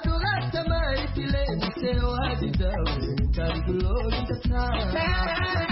Can you